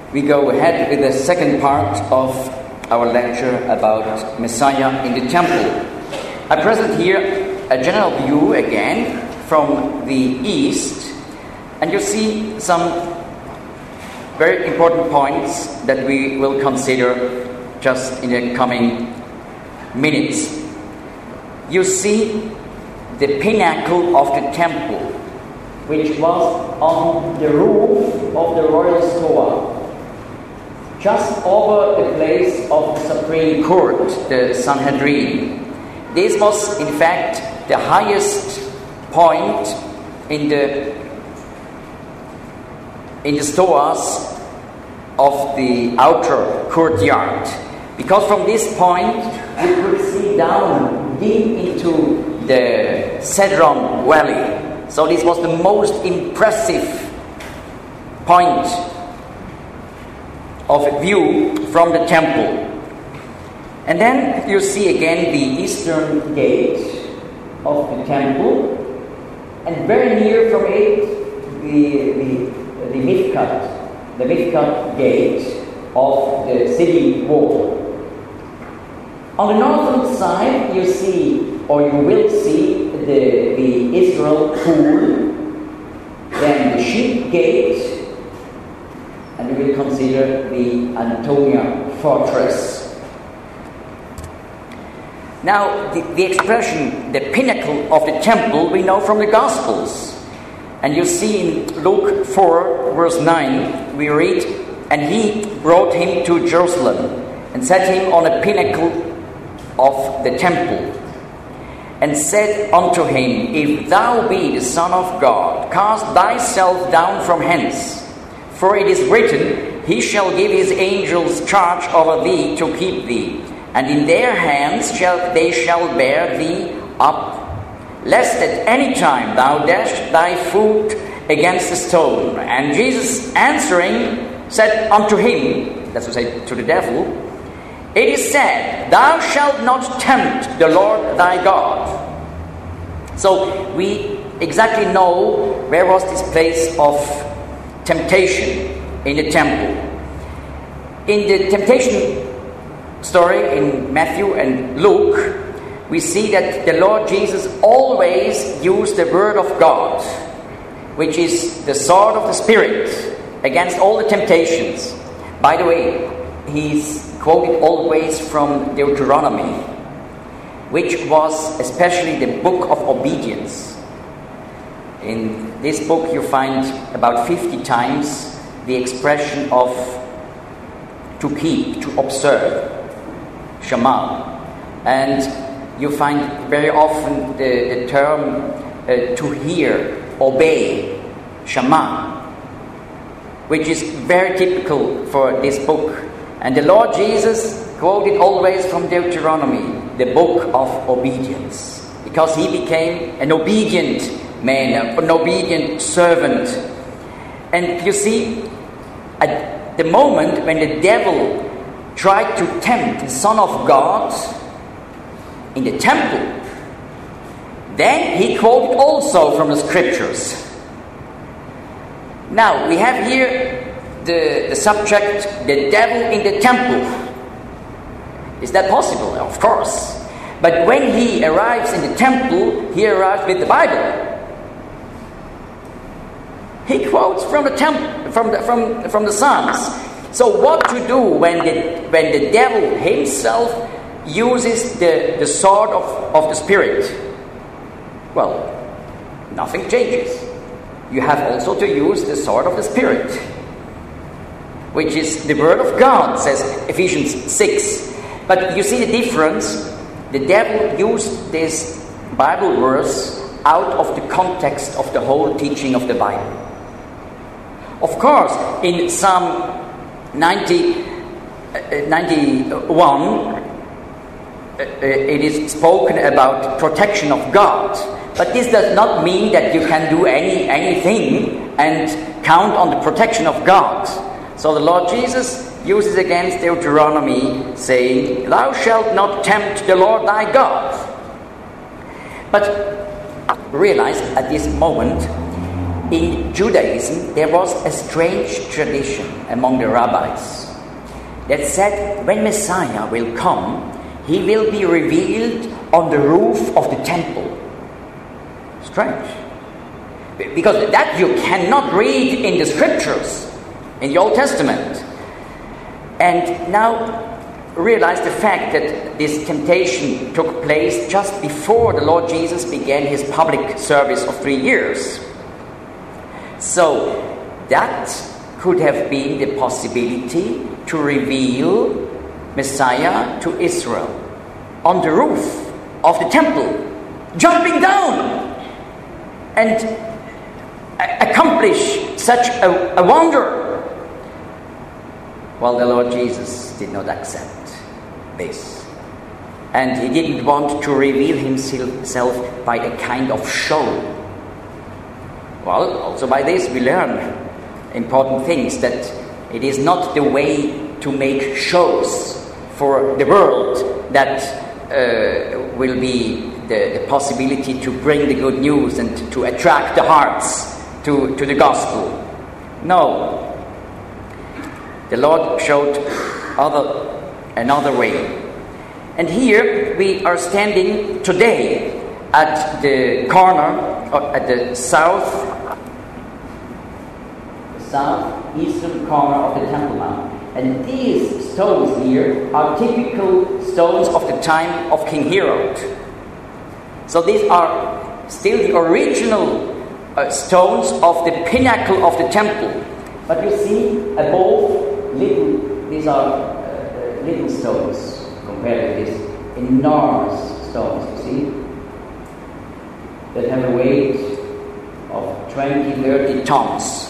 We go ahead with the second part of our lecture about Messiah in the temple. I present here a general view again from the east, and you see some very important points that we will consider just in the coming minutes. You see the pinnacle of the temple, which was on the roof of the royal store, just over the place of the Supreme Court, the Sanhedrin. This was, in fact, the highest point in the stores of the outer courtyard, because from this point you could see down deep into the Cedron Valley. So this was the most impressive point of view from the temple. And then you see again the eastern gate of the temple, and very near from it the Mifkat gate of the city wall. On the northern side you see, or you will see, the Israel pool, then the sheep gate, and we will consider the Antonia fortress. Now, the expression, the pinnacle of the temple, we know from the Gospels. And you see in Luke 4, verse 9, we read, "And he brought him to Jerusalem, and set him on a pinnacle of the temple, and said unto him, If thou be the Son of God, cast thyself down from hence. For it is written, He shall give his angels charge over thee to keep thee, and in their hands they shall bear thee up, lest at any time thou dash thy foot against a stone. And Jesus answering said unto him," that's to say to the devil, "It is said, Thou shalt not tempt the Lord thy God." So we exactly know where was this place of temptation in the temple. In the temptation story in Matthew and Luke, we see that the Lord Jesus always used the Word of God, which is the sword of the Spirit, against all the temptations. By the way, he's quoted always from Deuteronomy, which was especially the book of obedience. In this book you find about 50 times the expression of to keep, to observe, Shema. And you find very often the term to hear, obey, Shema, which is very typical for this book. And the Lord Jesus quoted always from Deuteronomy, the book of obedience, because he became an obedient man, an obedient servant. And you see, at the moment when the devil tried to tempt the Son of God in the temple, then he quoted also from the scriptures. Now we have here the subject, the devil in the temple. Is that possible? Of course. But when he arrives in the temple, he arrives with the Bible. He quotes from the temple, from the Psalms. So what to do when the devil himself uses the sword of the Spirit? Well, nothing changes. You have also to use the sword of the Spirit, which is the Word of God, says Ephesians 6. But you see the difference. The devil used this Bible verse out of the context of the whole teaching of the Bible. Of course, in Psalm 91, it is spoken about protection of God. But this does not mean that you can do anything and count on the protection of God. So the Lord Jesus uses against Deuteronomy, saying, "Thou shalt not tempt the Lord thy God." But realize at this moment in Judaism, there was a strange tradition among the rabbis that said when Messiah will come, he will be revealed on the roof of the temple. Strange. Because that you cannot read in the scriptures, in the Old Testament. And now realize the fact that this temptation took place just before the Lord Jesus began his public service of 3 years. So that could have been the possibility to reveal Messiah to Israel on the roof of the temple, jumping down and accomplish such a wonder. Well, the Lord Jesus did not accept this. And he didn't want to reveal himself by a kind of show. Well, also by this we learn important things, that it is not the way to make shows for the world that will be the possibility to bring the good news and to attract the hearts to the gospel. No. The Lord showed another way. And here we are standing today at the corner, at the southeastern corner of the Temple Mount. And these stones here are typical stones of the time of King Herod. So these are still the original stones of the pinnacle of the temple. But you see above, these are little stones compared to these enormous stones, you see, that have a weight of 20-30 tons.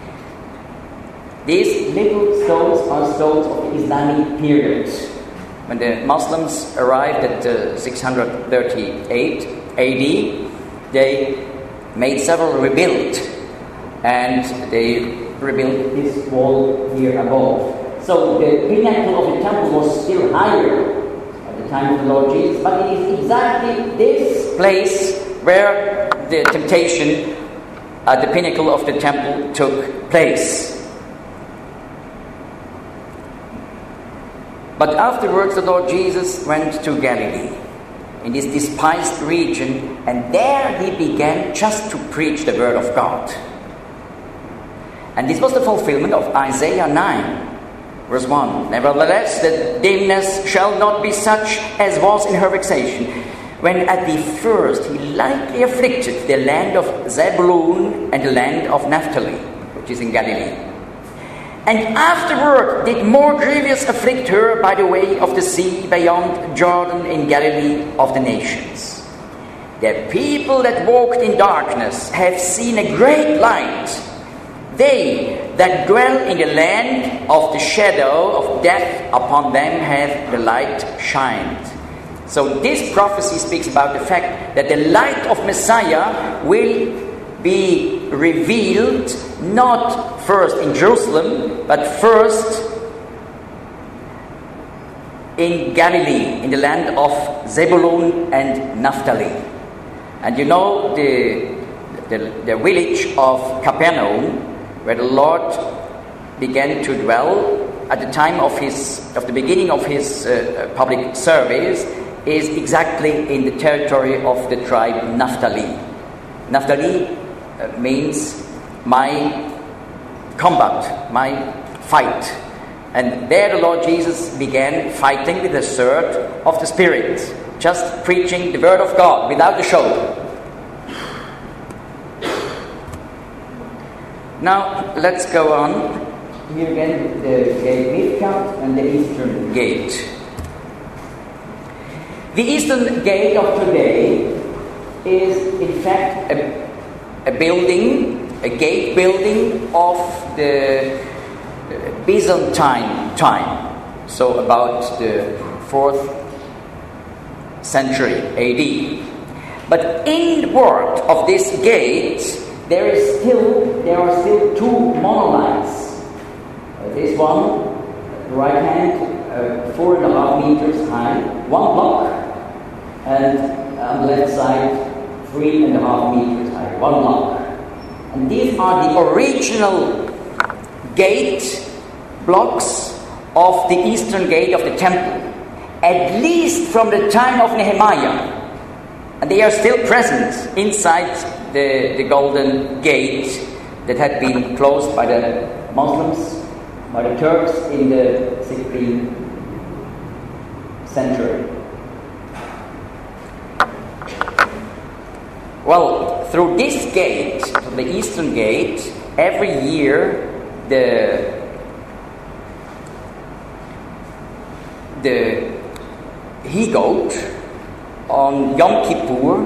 These little stones are stones of the Islamic period. When the Muslims arrived at 638 AD, they made several rebuild, and they rebuilt this wall here above. So the pinnacle of the temple was still higher at the time of the Lord Jesus, but it is exactly this place where the temptation at the pinnacle of the temple took place. But afterwards the Lord Jesus went to Galilee, in this despised region, and there he began just to preach the word of God. And this was the fulfillment of Isaiah 9, verse 1. Nevertheless, the dimness shall not be such as was in her vexation, when at the first he lightly afflicted the land of Zebulun and the land of Naphtali, which is in Galilee. And afterward did more grievous afflict her by the way of the sea beyond Jordan in Galilee of the nations. The people that walked in darkness have seen a great light. They that dwell in the land of the shadow of death, upon them hath the light shined. So this prophecy speaks about the fact that the light of Messiah will be revealed not first in Jerusalem, but first in Galilee, in the land of Zebulun and Naphtali. And you know the village of Capernaum, where the Lord began to dwell at the time of the beginning of his public service, is exactly in the territory of the tribe Naphtali. Naphtali means my combat, my fight. And there the Lord Jesus began fighting with the sword of the Spirit, just preaching the word of God without the show. Now let's go on. Here again the gate Midgard and the eastern gate. The eastern gate of today is in fact a building, a gate building of the Byzantine time, so about the 4th century AD. But inward of this gate there are still two monoliths. This one, the right hand, 4.5 meters high, one block, and on the left side 3.5 meters high, one block. And these are the original gate blocks of the eastern gate of the temple, at least from the time of Nehemiah. And they are still present inside the Golden Gate that had been closed by the Muslims, by the Turks in the 16th century. Well, through this gate, the eastern gate, every year the he-goat on Yom Kippur,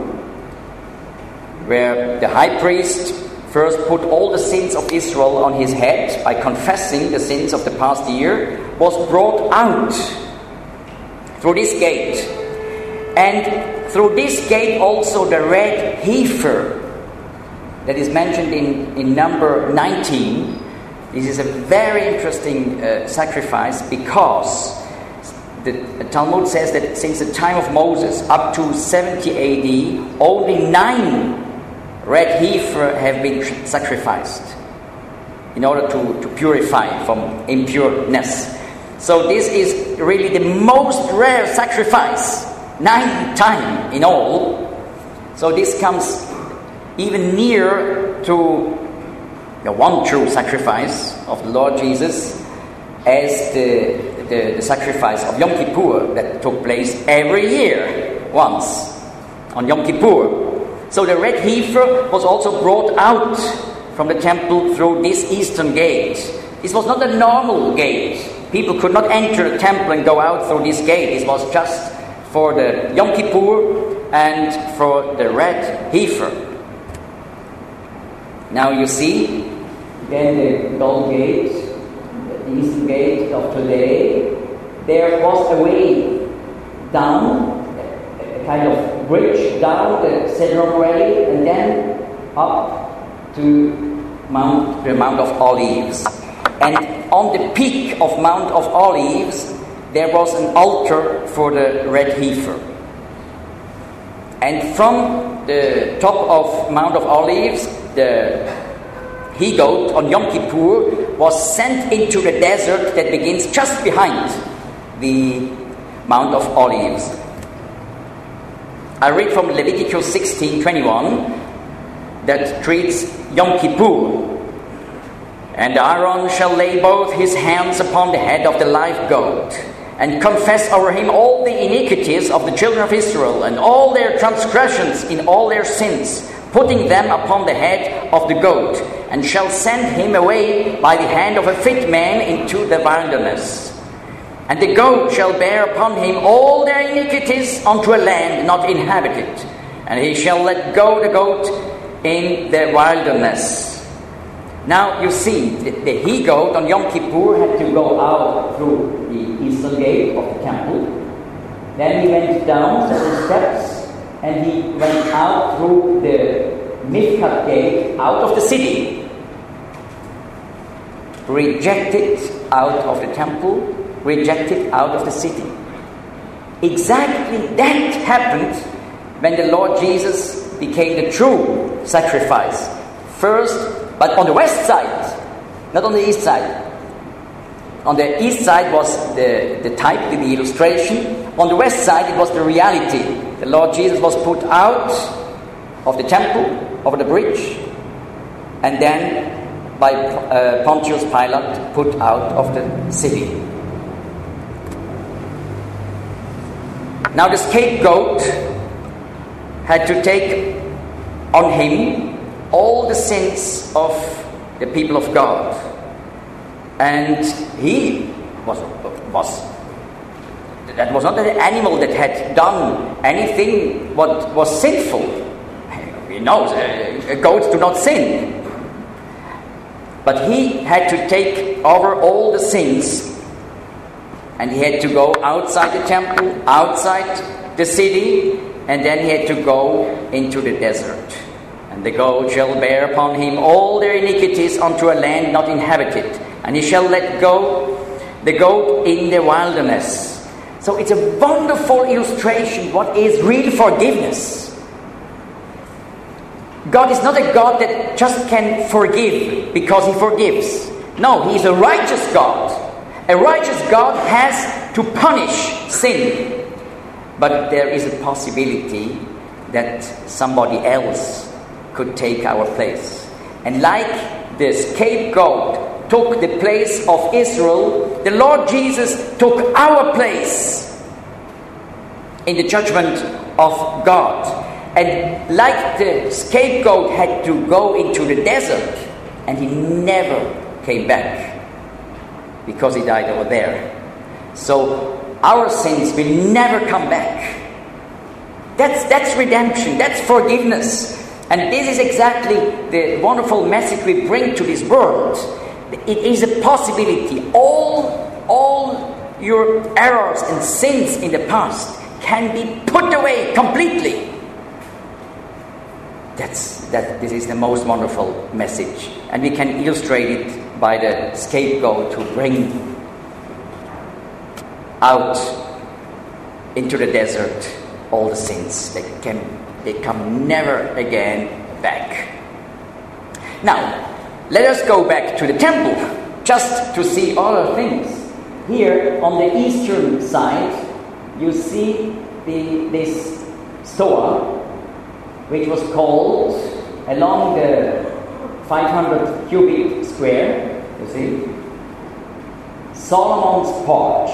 where the high priest first put all the sins of Israel on his head by confessing the sins of the past year, was brought out through this gate. And through this gate also the red heifer that is mentioned in number 19. This is a very interesting sacrifice, because the Talmud says that since the time of Moses up to 70 AD, only 9 red heifer have been sacrificed in order to purify from impureness. So this is really the most rare sacrifice, 9 times in all. So this comes even near to the one true sacrifice of the Lord Jesus as the sacrifice of Yom Kippur that took place every year once on Yom Kippur. So the red heifer was also brought out from the temple through this eastern gate. This was not a normal gate. People could not enter the temple and go out through this gate. This was just for the Yom Kippur and for the red heifer. Now you see, again the Golden Gate, the eastern gate of today, there was a way down, a kind of bridge down the Cedron Way, and then up to the Mount of Olives. And on the peak of Mount of Olives, there was an altar for the red heifer. And from the top of Mount of Olives, the he-goat on Yom Kippur was sent into the desert that begins just behind the Mount of Olives. I read from Leviticus 16:21 that treats Yom Kippur. And Aaron shall lay both his hands upon the head of the live goat, and confess over him all the iniquities of the children of Israel, and all their transgressions in all their sins, putting them upon the head of the goat, and shall send him away by the hand of a fit man into the wilderness. And the goat shall bear upon him all their iniquities unto a land not inhabited, and he shall let go the goat in the wilderness. Now you see, the he-goat on Yom Kippur had to go out through the eastern gate of the temple. Then he went down several steps, and he went out through the Mifkat gate out of the city. Rejected out of the temple, rejected out of the city. Exactly that happened when the Lord Jesus became the true sacrifice. First, but on the west side, not on the east side. On the east side was the type, the illustration. On the west side, it was the reality. The Lord Jesus was put out of the temple, over the bridge, and then by Pontius Pilate put out of the city. Now the scapegoat had to take on him all the sins of the people of God. And he was not an animal that had done anything what was sinful. We know goats do not sin. But he had to take over all the sins, and he had to go outside the temple, outside the city, and then he had to go into the desert. And the goat shall bear upon him all their iniquities unto a land not inhabited, and he shall let go the goat in the wilderness. So it's a wonderful illustration what is real forgiveness. God is not a God that just can forgive because He forgives. No, He is a righteous God. A righteous God has to punish sin. But there is a possibility that somebody else could take our place. And like the scapegoat took the place of Israel, the Lord Jesus took our place in the judgment of God. And like the scapegoat had to go into the desert, and he never came back because he died over there. So our sins will never come back. That's redemption, that's forgiveness. And this is exactly the wonderful message we bring to this world. It is a possibility. All your errors and sins in the past can be put away completely. This is the most wonderful message. And we can illustrate it by the scapegoat who bring out into the desert all the sins. They come never again back. Now, let us go back to the temple, just to see other things. Here, on the eastern side, you see this Stoa, which was called, along the 500 cubic square, you see, Solomon's porch.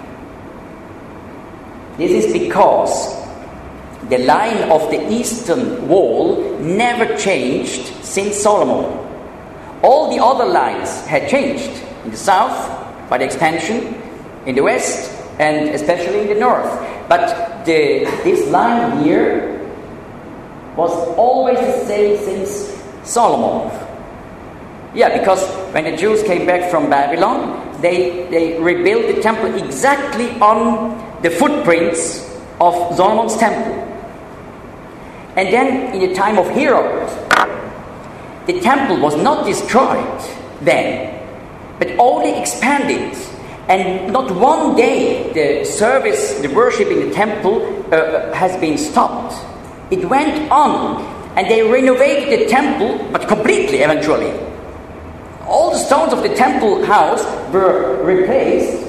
This is because the line of the eastern wall never changed since Solomon. All the other lines had changed. In the south, by the expansion, in the west, and especially in the north. But this line here was always the same since Solomon. Yeah, because when the Jews came back from Babylon, they rebuilt the temple exactly on the footprints of Solomon's temple. And then in the time of Herod, the temple was not destroyed then, but only expanded. And not one day the service, the worship in the temple has been stopped. It went on, and they renovated the temple, but completely eventually. All the stones of the temple house were replaced,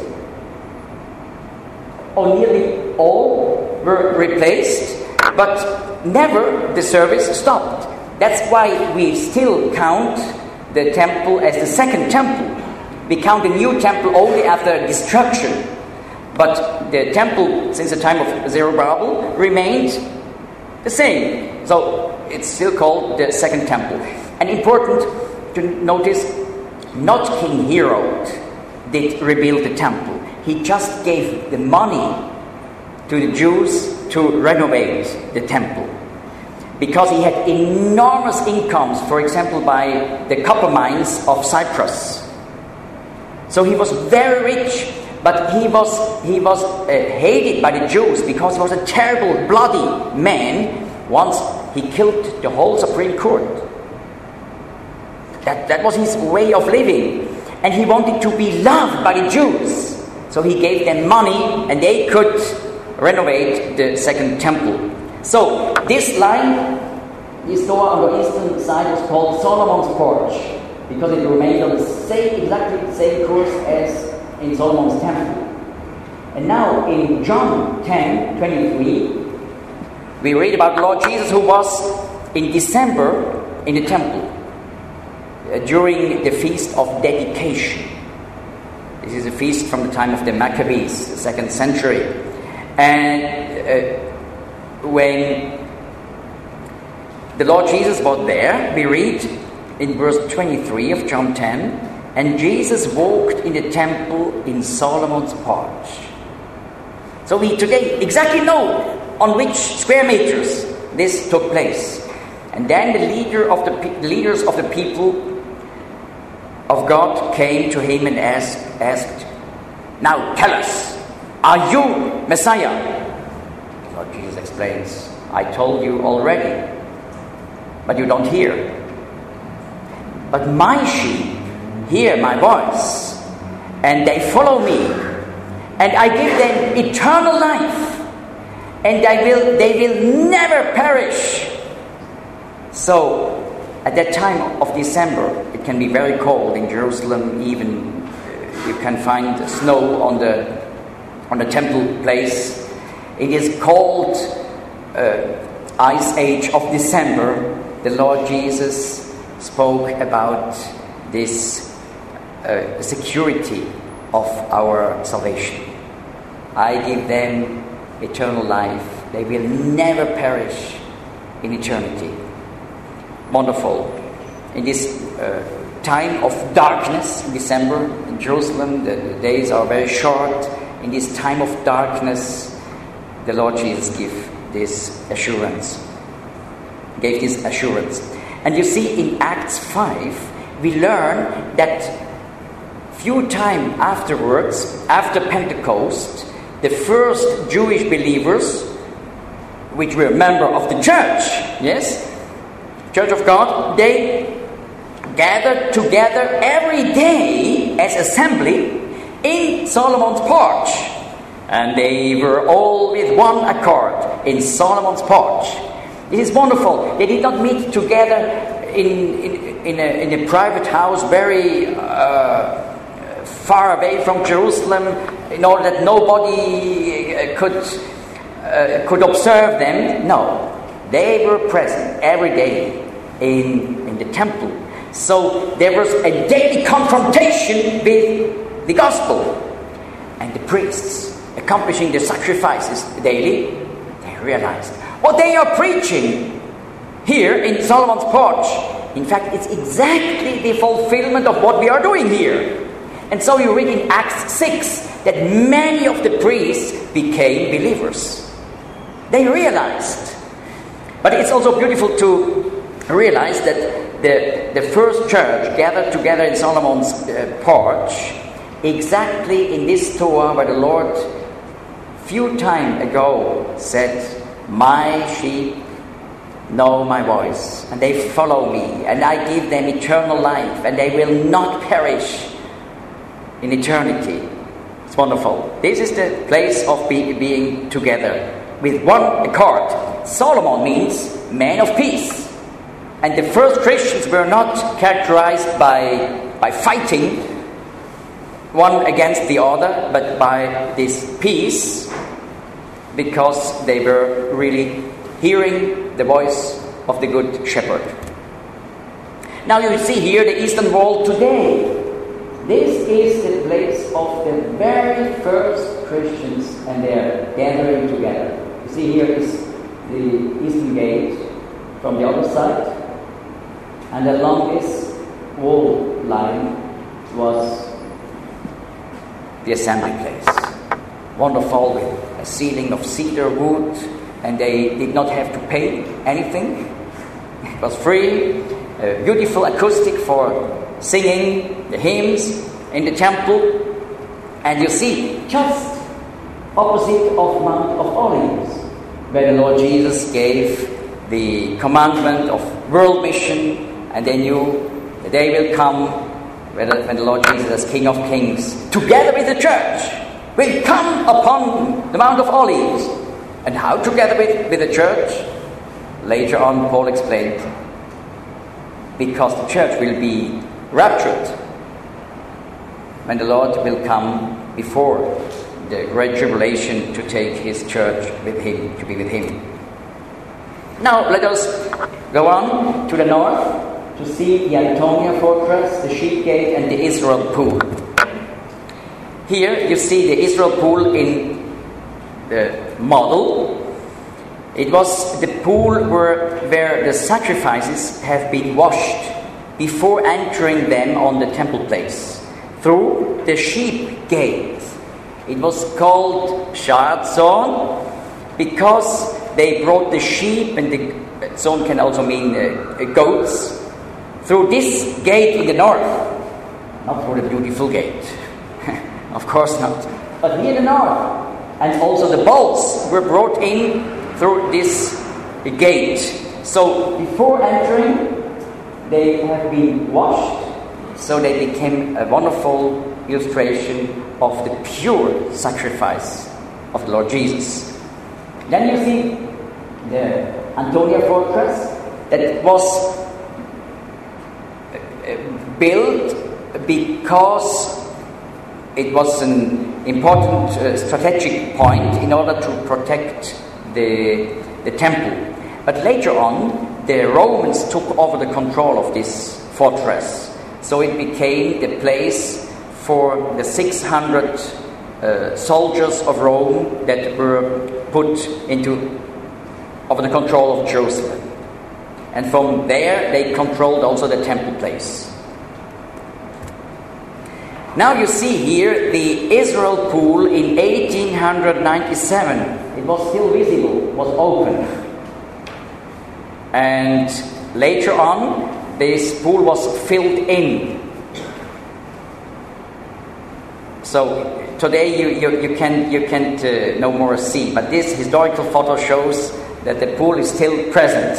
or nearly all were replaced, but never the service stopped. That's why we still count the temple as the second temple. We count the new temple only after destruction. But the temple, since the time of Zerubbabel, remained the same. So it's still called the second temple. And important to notice, not King Herod did rebuild the temple. He just gave the money to the Jews to renovate the temple. Because he had enormous incomes, for example, by the copper mines of Cyprus. So he was very rich, but he was hated by the Jews because he was a terrible, bloody man. Once he killed the whole Supreme Court. That was his way of living. And he wanted to be loved by the Jews. So he gave them money, and they could renovate the second temple. So this line, this door on the eastern side, was called Solomon's porch, because it remained on exactly the same course as in Solomon's temple. And now in John 10:23, we read about Lord Jesus, who was in December in the temple during the feast of dedication. This is a feast from the time of the Maccabees, the 2nd century. And when the Lord Jesus was there, we read in verse 23 of John 10, and Jesus walked in the temple in Solomon's porch. So we today exactly know on which square meters this took place. And then the leaders of the people of God came to him and asked, "Now tell us, are you Messiah?" Lord Jesus explains, "I told you already, but you don't hear. But my sheep hear my voice, and they follow me, and I give them eternal life, and they will never perish. So, at that time of December, it can be very cold in Jerusalem. Even you can find snow on the temple place. It is called Ice Age of December. The Lord Jesus spoke about this security of our salvation. I give them eternal life. They will never perish in eternity. Wonderful. In this time of darkness in December in Jerusalem, the days are very short. In this time of darkness, the Lord Jesus gave this assurance. And you see in Acts 5, we learn that few time afterwards, after Pentecost, the first Jewish believers, which were member of the church, yes, Church of God, they gathered together every day as assembly in Solomon's porch. And they were all with one accord in Solomon's porch. It is wonderful. They did not meet together in a private house very far away from Jerusalem in order that nobody could observe them. No, they were present every day in the temple. So there was a daily confrontation with the gospel. And the priests, accomplishing the sacrifices daily, they realized what they are preaching here in Solomon's porch, in fact, it's exactly the fulfillment of what we are doing here. And so you read in Acts 6 that many of the priests became believers. They realized. But it's also beautiful to realize that the first church gathered together in Solomon's porch, exactly in this Torah where the Lord few time ago said, "My sheep know my voice, and they follow me, and I give them eternal life, and they will not perish in eternity." It's wonderful. This is the place of being together with one accord. Solomon means man of peace. And the first Christians were not characterized by fighting one against the other, but by this peace, because they were really hearing the voice of the Good Shepherd. Now you see here the Eastern Wall today. This is the place of the very first Christians, and they are gathering together. You see here is the Eastern Gate from the other side, and along this wall line was the assembly place. Wonderful, with a ceiling of cedar wood, and they did not have to pay anything. It was free, a beautiful acoustic for singing the hymns in the temple. And you see, just opposite of Mount of Olives, where the Lord Jesus gave the commandment of world mission, and they knew the day will come when the Lord Jesus as King of Kings, together with the church, will come upon the Mount of Olives. And how together with the church? Later on, Paul explained, because the church will be raptured when the Lord will come before the great tribulation to take his church with him, to be with him. Now let us go on to the north to see the Antonia Fortress, the Sheep Gate, and the Israel Pool. Here you see the Israel Pool in the model. It was the pool where the sacrifices have been washed before entering them on the temple place through the Sheep Gate. It was called Sha'at Zon because they brought the sheep, and the zon can also mean goats, through this gate in the north. Not through the beautiful gate, of course not, but near the north. And also the bulls were brought in through this gate. So before entering, they have been washed, so they became a wonderful illustration of the pure sacrifice of the Lord Jesus. Then you see the Antonia Fortress that was built because it was an important strategic point in order to protect the temple. But later on, the Romans took over the control of this fortress. So it became the place for the 600 soldiers of Rome that were put over the control of Jerusalem. And from there, they controlled also the temple place. Now you see here the Israel Pool in 1897. It was still visible, was open. And later on, this pool was filled in. So today you can't no more see, but this historical photo shows that the pool is still present.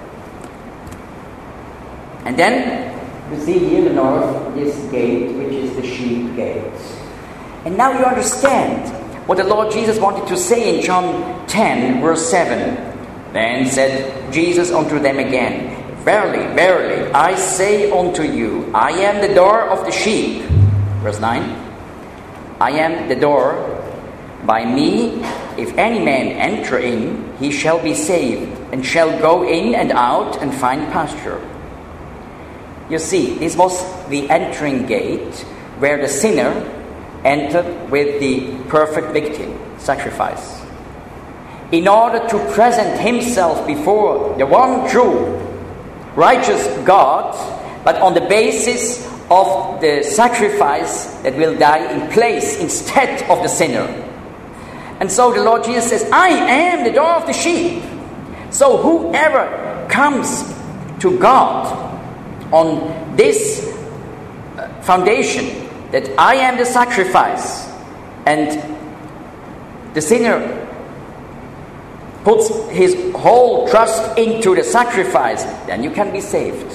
And then you see here in the north this gate, which is the sheep gate. And now you understand what the Lord Jesus wanted to say in John 10, verse 7. Then said Jesus unto them again, Verily, verily, I say unto you, I am the door of the sheep. Verse 9. I am the door. By me, if any man enter in, he shall be saved, and shall go in and out and find pasture. You see, this was the entering gate where the sinner entered with the perfect victim, sacrifice. In order to present himself before the one true, righteous God, but on the basis of the sacrifice that will die in place instead of the sinner. And so the Lord Jesus says, I am the door of the sheep. So whoever comes to God on this foundation, that I am the sacrifice, and the sinner puts his whole trust into the sacrifice, then you can be saved.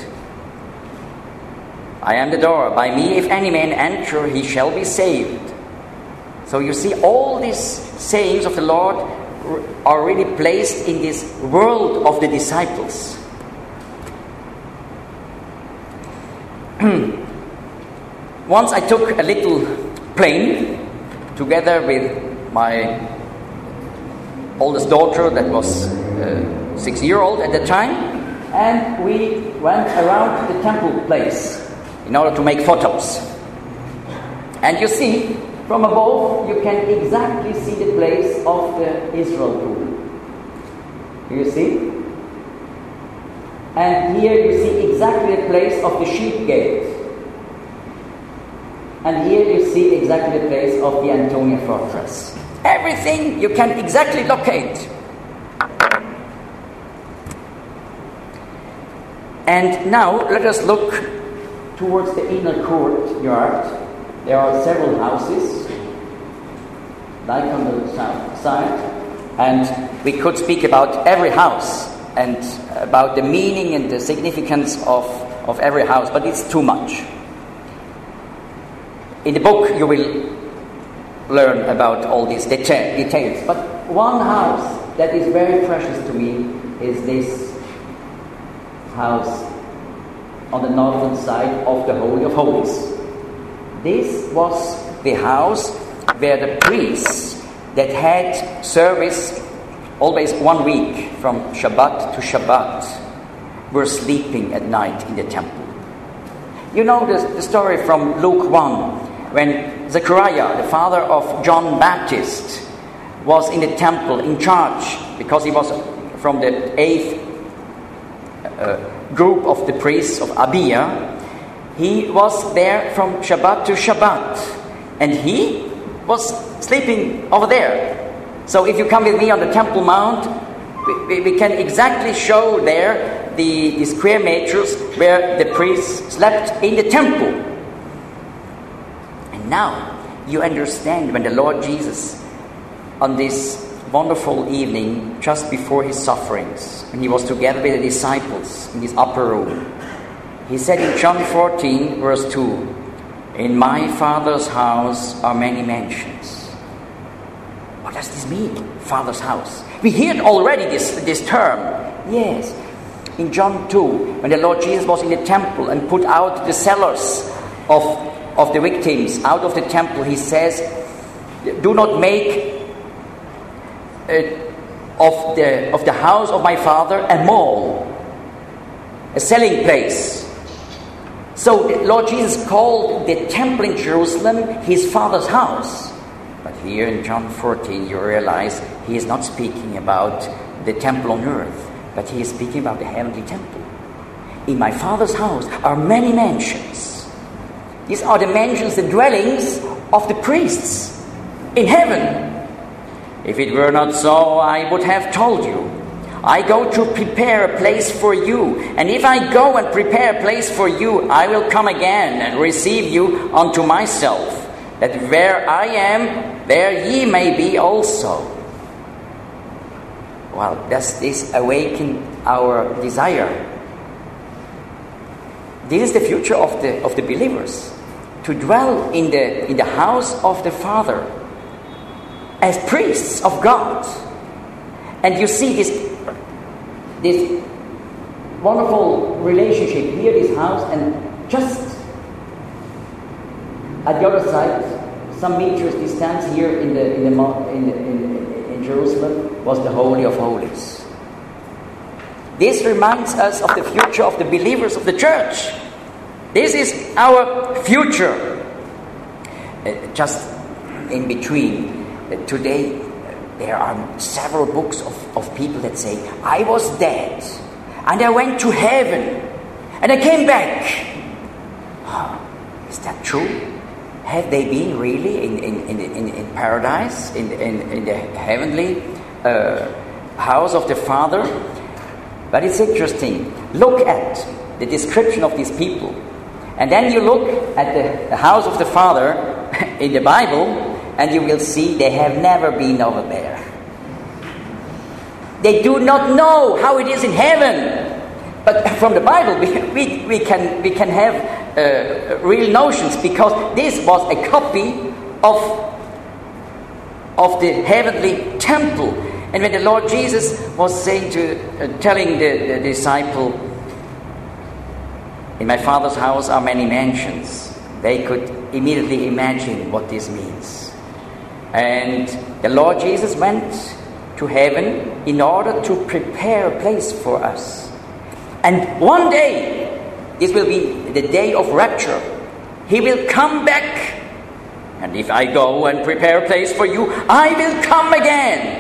I am the door. By me, if any man enter, he shall be saved. So you see, all these sayings of the Lord are really placed in this world of the disciples. Once I took a little plane together with my oldest daughter that was 6-year-old at the time, and we went around the temple place in order to make photos. And you see, from above you can exactly see the place of the Israel Pool. Do you see? And here you see exactly the place of the sheep gate. And here you see exactly the place of the Antonia fortress. Everything you can exactly locate. And now let us look towards the inner courtyard. There are several houses, like on the south side, and we could speak about every house and about the meaning and the significance of every house, but it's too much. In the book you will learn about all these details, but one house that is very precious to me is this house on the northern side of the Holy of Holies. This was the house where the priests that had service always 1 week from Shabbat to Shabbat were sleeping at night in the temple. You know the story from Luke 1, when Zechariah, the father of John Baptist, was in the temple in charge because he was from the 8th group of the priests of Abia. He was there from Shabbat to Shabbat, and he was sleeping over there. So if you come with me on the Temple Mount, we can exactly show there the square meters where the priests slept in the temple. And now you understand when the Lord Jesus, on this wonderful evening just before his sufferings, when he was together with the disciples in this upper room, he said in John 14 verse 2, "In my Father's house are many mansions." What does this mean, Father's house? We heard already this term. Yes, in John 2, when the Lord Jesus was in the temple and put out the sellers of the victims out of the temple, he says, do not make of the house of my Father a mall, a selling place. So the Lord Jesus called the temple in Jerusalem his Father's house. But here in John 14 you realize he is not speaking about the temple on earth, but he is speaking about the heavenly temple. In my Father's house are many mansions. These are the mansions, the dwellings of the priests in heaven. If it were not so, I would have told you. I go to prepare a place for you. And if I go and prepare a place for you, I will come again and receive you unto myself, that where I am, there ye may be also. Well, does this awaken our desire? This is the future of the believers, to dwell in the house of the Father as priests of God. And you see this wonderful relationship here, this house, and just at the other side, some meters distance here in Jerusalem, was the Holy of Holies. This reminds us of the future of the believers of the church. This is our future. Just in between, today there are several books of people that say, I was dead and I went to heaven and I came back. Oh, is that true? Have they been really in paradise, in the heavenly house of the Father? But it's interesting. Look at the description of these people, and then you look at the house of the Father in the Bible, and you will see they have never been over there. They do not know how it is in heaven. But from the Bible, we can have real notions, because this was a copy of the heavenly temple. And when the Lord Jesus was saying telling the disciple, in my Father's house are many mansions, they could immediately imagine what this means. And the Lord Jesus went to heaven in order to prepare a place for us. And one day, this will be the day of rapture, He will come back. And if I go and prepare a place for you, I will come again.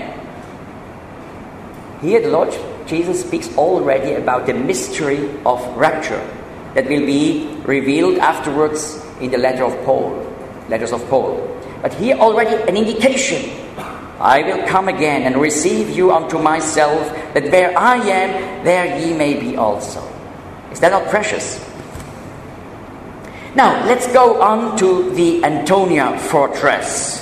Here the Lord Jesus speaks already about the mystery of rapture that will be revealed afterwards in the letters of Paul. But here already an indication. I will come again and receive you unto myself, that where I am, there ye may be also. Is that not precious? Now, let's go on to the Antonia fortress.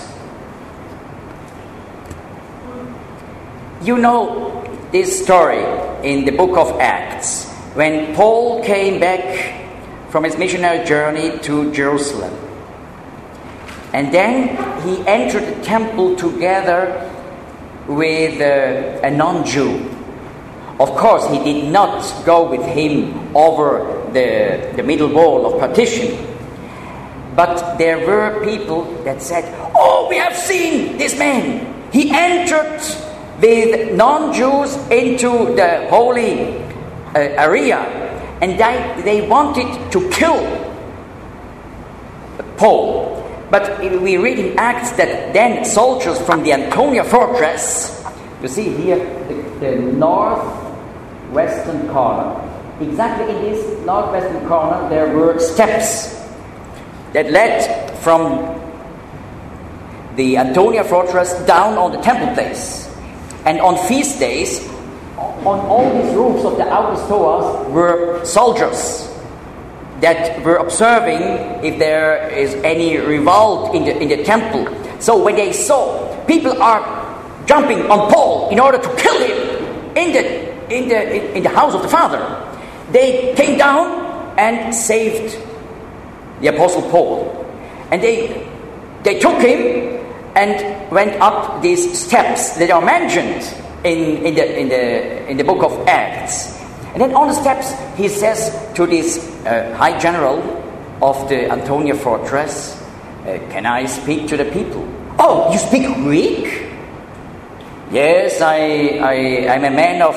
You know this story in the book of Acts, when Paul came back from his missionary journey to Jerusalem. And then he entered the temple together with a non-Jew. Of course, he did not go with him over the middle wall of partition. But there were people that said, oh, we have seen this man. He entered with non-Jews into the holy area. And they wanted to kill Paul. But we read in Acts that then soldiers from the Antonia fortress, you see here the northwestern corner, exactly in this northwestern corner there were steps that led from the Antonia fortress down on the temple place. And on feast days, on all these roofs of the outer stoas were soldiers that were observing if there is any revolt in the temple. So when they saw people are jumping on Paul in order to kill him in the house of the Father, they came down and saved the Apostle Paul. And they took him and went up these steps that are mentioned in the book of Acts. And then on the steps, he says to this high general of the Antonia fortress, can I speak to the people? Oh, you speak Greek? Yes, I'm a man of...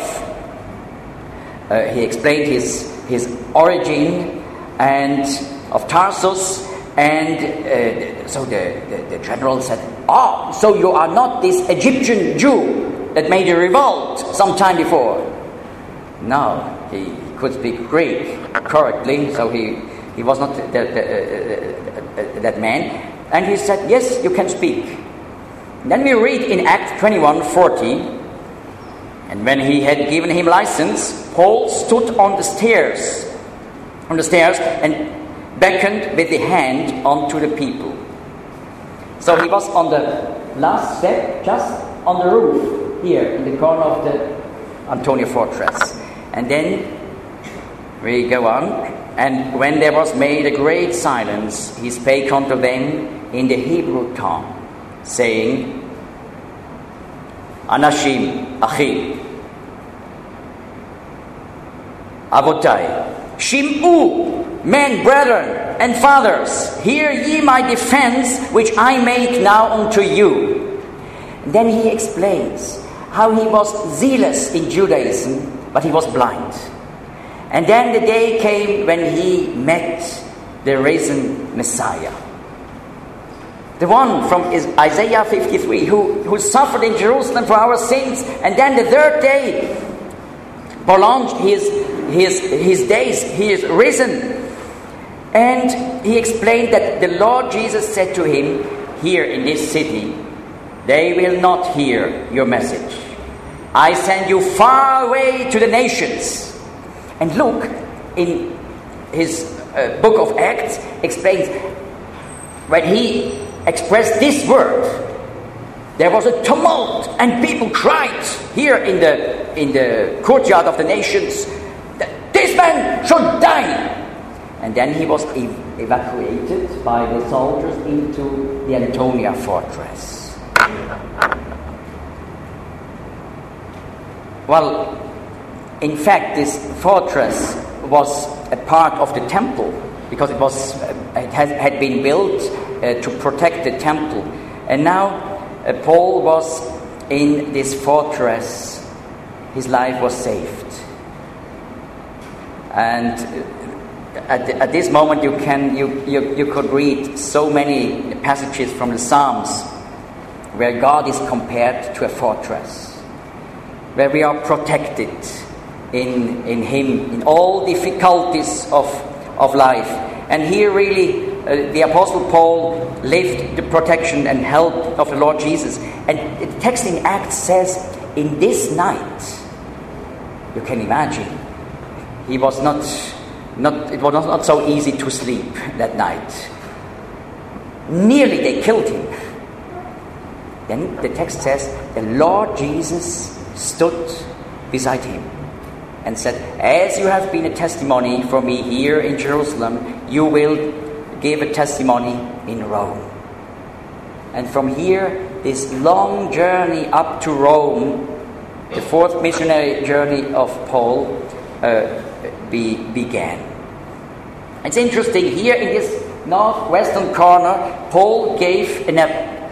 he explained his origin and of Tarsus, and so the general said, oh, so you are not this Egyptian Jew that made a revolt some time before. No, he could speak Greek correctly, so he was not that man. And he said, yes, you can speak. Then we read in Acts 21:40, and when he had given him license, Paul stood on the stairs and beckoned with the hand unto the people. So he was on the last step, just on the roof, here in the corner of the Antonia fortress. And then we go on, and when there was made a great silence, he spake unto them in the Hebrew tongue, saying, Anashim, Achim, Avotai, Shim'u, men, brethren, and fathers, hear ye my defense, which I make now unto you. And then he explains how he was zealous in Judaism, but he was blind. And then the day came when he met the risen Messiah. The one from Isaiah 53, who suffered in Jerusalem for our sins, and then the third day prolonged his days, he is risen. And he explained that the Lord Jesus said to him, here in this city, they will not hear your message. I send you far away to the nations. And Luke, in his book of Acts, explains when he expressed this word, there was a tumult and people cried here in the courtyard of the nations that this man should die. And then he was evacuated by the soldiers into the Antonia fortress. Well, in fact, this fortress was a part of the temple because it had been built to protect the temple. And now Paul was in this fortress. His life was saved. And at this moment you could read so many passages from the Psalms where God is compared to a fortress, where we are protected in Him in all difficulties of life. And here really the Apostle Paul lived the protection and help of the Lord Jesus. And the text in Acts says, in this night, you can imagine, it was not so easy to sleep that night. Nearly they killed him. Then the text says, the Lord Jesus stood beside him and said, as you have been a testimony for me here in Jerusalem, you will give a testimony in Rome. And from here, this long journey up to Rome, the fourth missionary journey of Paul, began. It's interesting, here in this northwestern corner, Paul gave an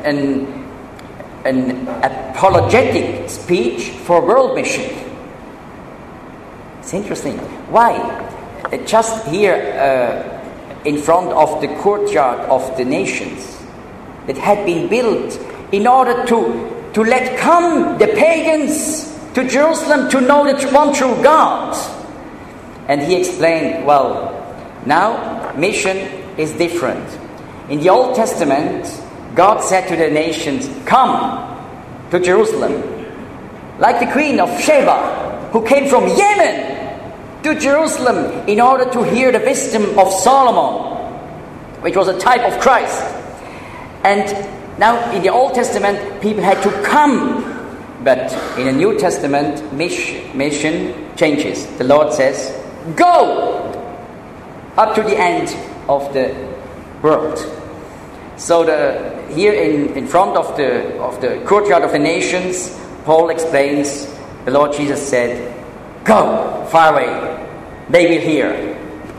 apologetic speech for world mission. It's interesting. Why? Just here in front of the courtyard of the nations that had been built in order to let come the pagans to Jerusalem to know the one true God. And he explained, well, now mission is different. In the Old Testament, God said to the nations, come to Jerusalem. Like the queen of Sheba, who came from Yemen to Jerusalem in order to hear the wisdom of Solomon, which was a type of Christ. And now in the Old Testament, people had to come. But in the New Testament, mission changes. The Lord says, go up to the end of the world. So here in front of the courtyard of the nations, Paul explains, the Lord Jesus said, Go far away. They will hear.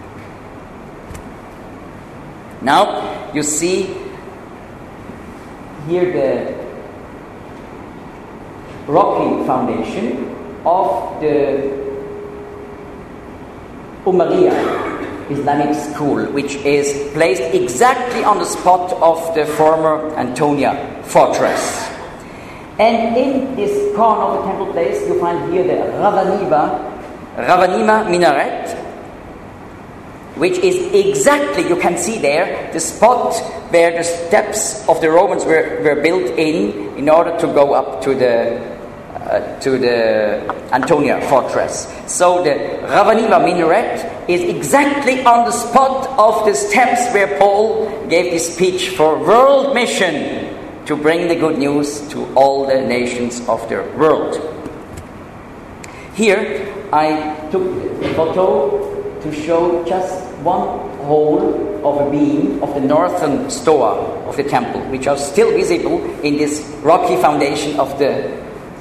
Now you see here the rocky foundation of the Umayyad Islamic school, which is placed exactly on the spot of the former Antonia fortress. And in this corner of the temple place, you find here the Ravanima minaret, which is exactly, you can see there, the spot where the steps of the Romans were built in order to go up to the Antonia fortress. So the Ravanima minaret is exactly on the spot of the steps where Paul gave this speech for world mission to bring the good news to all the nations of the world. Here I took a photo to show just one hole of a beam of the northern stoa of the temple, which are still visible in this rocky foundation of the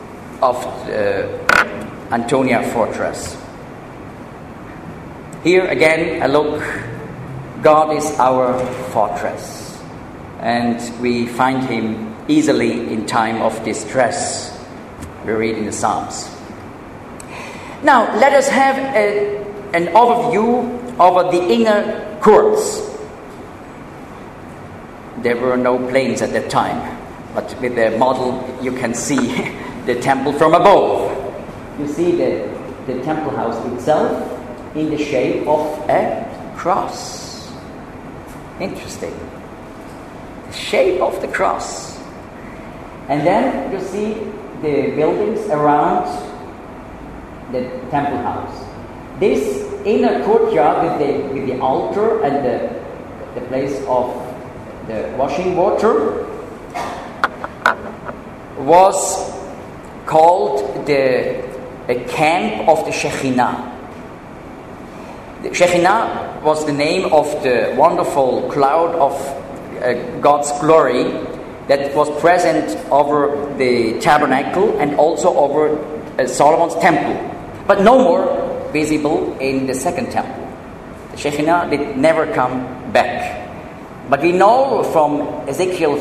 Antonia fortress. Here again a look. God is our fortress, and we find him easily in time of distress. We read in the Psalms. Now let us have an overview over the inner courts. There were no planes at that time, but with the model you can see the temple from above. You see the temple house itself in the shape of a cross. Interesting. The shape of the cross. And then you see the buildings around the temple house. This inner courtyard with the altar and the place of the washing water was called the camp of the Shekhinah. The Shekhinah was the name of the wonderful cloud of God's glory that was present over the tabernacle and also over Solomon's temple, but no more visible in the second temple. The Shekhinah did never come back. But we know from Ezekiel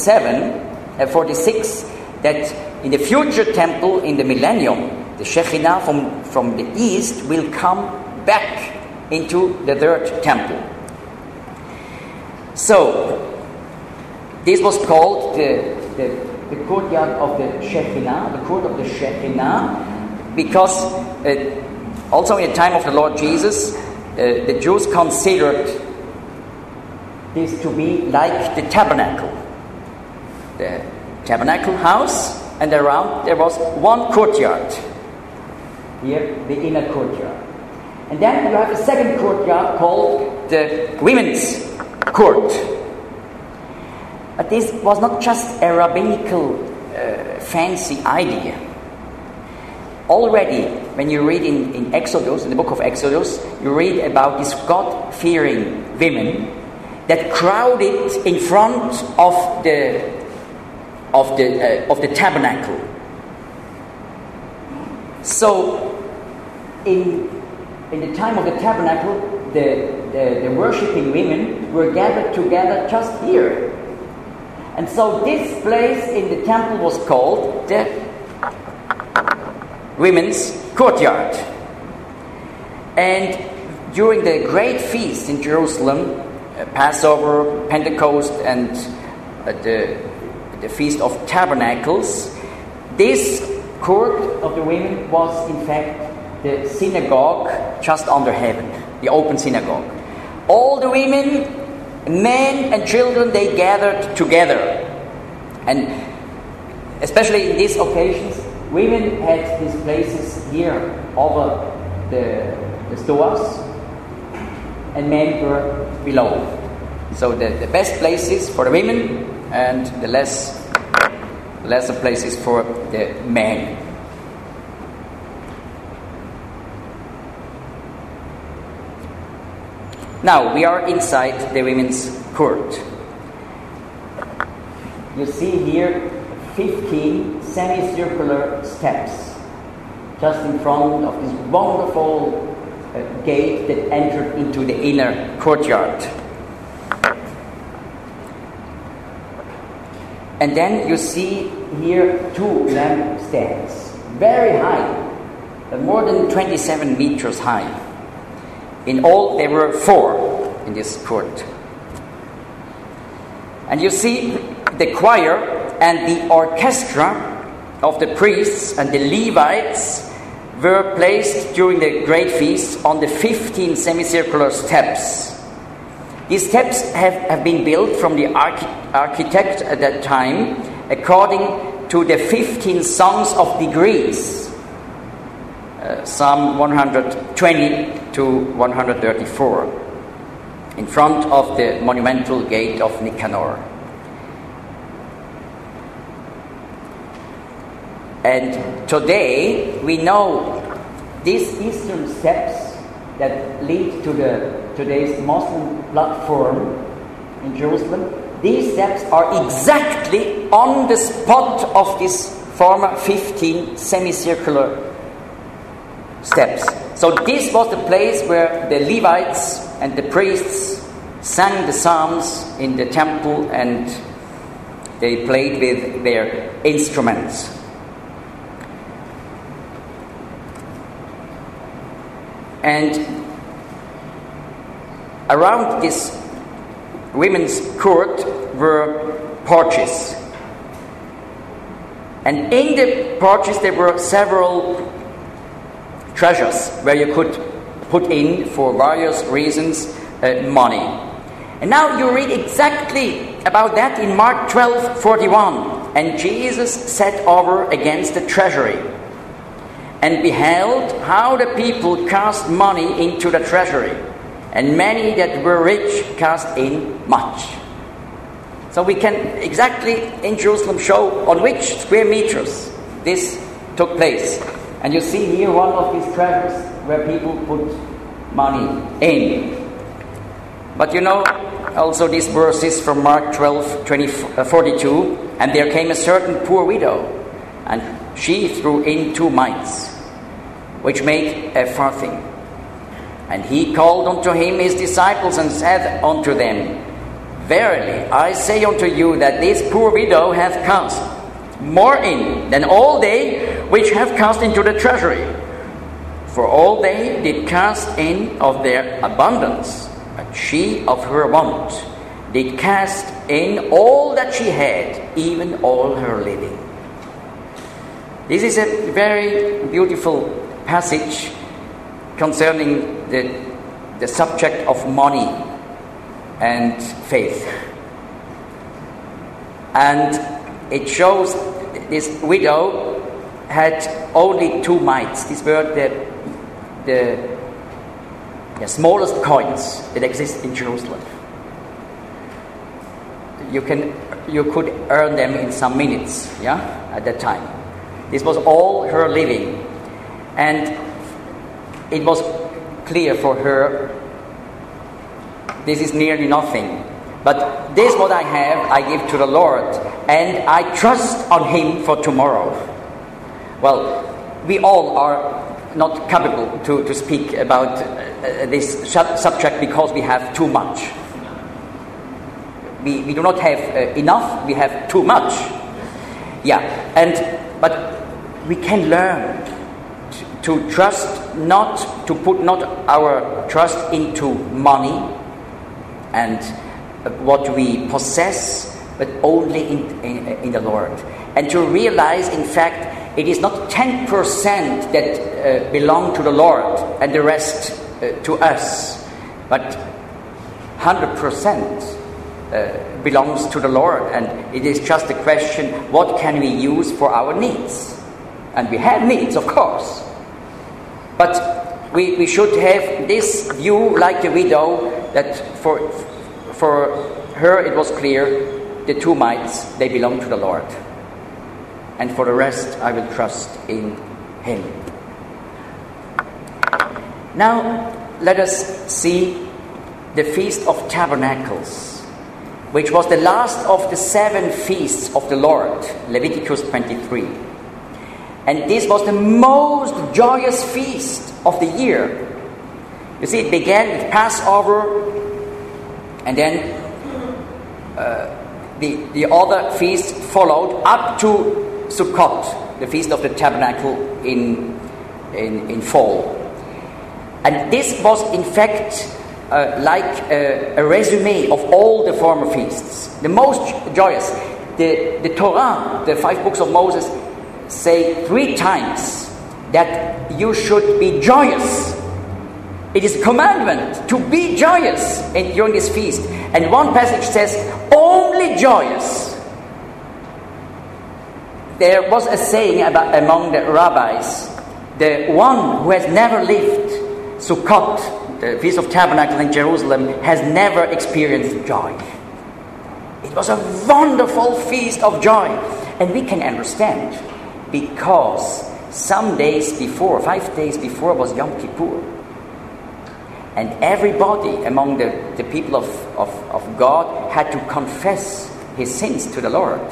46 that in the future temple in the millennium, the Shekhinah from the east will come back into the third temple. So this was called the courtyard of the Shekhinah, the court of the Shekhinah, because also in the time of the Lord Jesus, the Jews considered this to be like the tabernacle. The tabernacle house, and around there was one courtyard. Here, the inner courtyard. And then you have a second courtyard called the women's court. But this was not just a rabbinical fancy idea. Already, when you read in Exodus, in the book of Exodus, you read about these God-fearing women that crowded in front of the tabernacle. So, in the time of the tabernacle, the worshipping women were gathered together just here. And so this place in the temple was called the women's courtyard. And during the great feast in Jerusalem, Passover, Pentecost, and the Feast of Tabernacles, this court of the women was in fact the synagogue just under heaven, the open synagogue. All the women, men and children, they gathered together. And especially in these occasions, women had these places here over the stoas, and men were below. So the best places for the women and the lesser places for the men. Now we are inside the women's court. You see here 15 semicircular steps just in front of this wonderful gate that entered into the inner courtyard. And then you see here 2 lampstands, very high, more than 27 meters high. In all, there were 4 in this court. And you see the choir and the orchestra of the priests and the Levites were placed during the great feast on the 15 semicircular steps. These steps have been built from the architect at that time according to the 15 songs of degrees, Psalm 120 to 134, in front of the monumental gate of Nicanor. And today we know these eastern steps that lead to today's Muslim platform in Jerusalem. These steps are exactly on the spot of this former 15 semicircular steps. So this was the place where the Levites and the priests sang the psalms in the temple, and they played with their instruments. And around this women's court were porches. And in the porches there were several treasures where you could put in, for various reasons, money. And now you read exactly about that in Mark 12:41. And Jesus sat over against the treasury, and beheld how the people cast money into the treasury, and many that were rich cast in much. So we can exactly in Jerusalem show on which square meters this took place. And you see here one of these treasures where people put money in. But you know also these verses from Mark 12:42, and there came a certain poor widow, and she threw in 2 mites, which made a farthing. And he called unto him his disciples, and said unto them, Verily I say unto you, that this poor widow hath cast more in than all they which have cast into the treasury. For all they did cast in of their abundance, but she of her want did cast in all that she had, even all her living. This is a very beautiful passage concerning the subject of money and faith. And it shows this widow had only 2 mites. These were the smallest coins that exist in Jerusalem. You could earn them in some minutes, at that time. This was all her living. And it was clear for her, this is nearly nothing. But this what I have, I give to the Lord, and I trust on Him for tomorrow. Well, we all are not capable to speak about this subject because we have too much. We do not have enough, we have too much. But we can learn to trust, not to put not our trust into money and what we possess, but only in the Lord. And to realize, in fact, it is not 10% that belong to the Lord and the rest to us, but 100% belongs to the Lord. And it is just a question, what can we use for our needs? And we have needs, of course. But we should have this view like the widow, that for her it was clear, the 2 mites, they belong to the Lord. And for the rest, I will trust in Him. Now, let us see the Feast of Tabernacles, which was the last of the 7 feasts of the Lord, Leviticus 23. And this was the most joyous feast of the year. You see, it began with Passover, and then the other feasts followed up to Sukkot, the Feast of the Tabernacle in fall. And this was, in fact, like a resume of all the former feasts. The most joyous. The Torah, the 5 books of Moses, say 3 times that you should be joyous. It is a commandment to be joyous during this feast. And one passage says, only joyous. There was a saying among the rabbis, the one who has never lived Sukkot, the Feast of Tabernacle in Jerusalem, has never experienced joy. It was a wonderful feast of joy. And we can understand, because some days before, 5 days before, was Yom Kippur. And everybody among the people of God had to confess his sins to the Lord.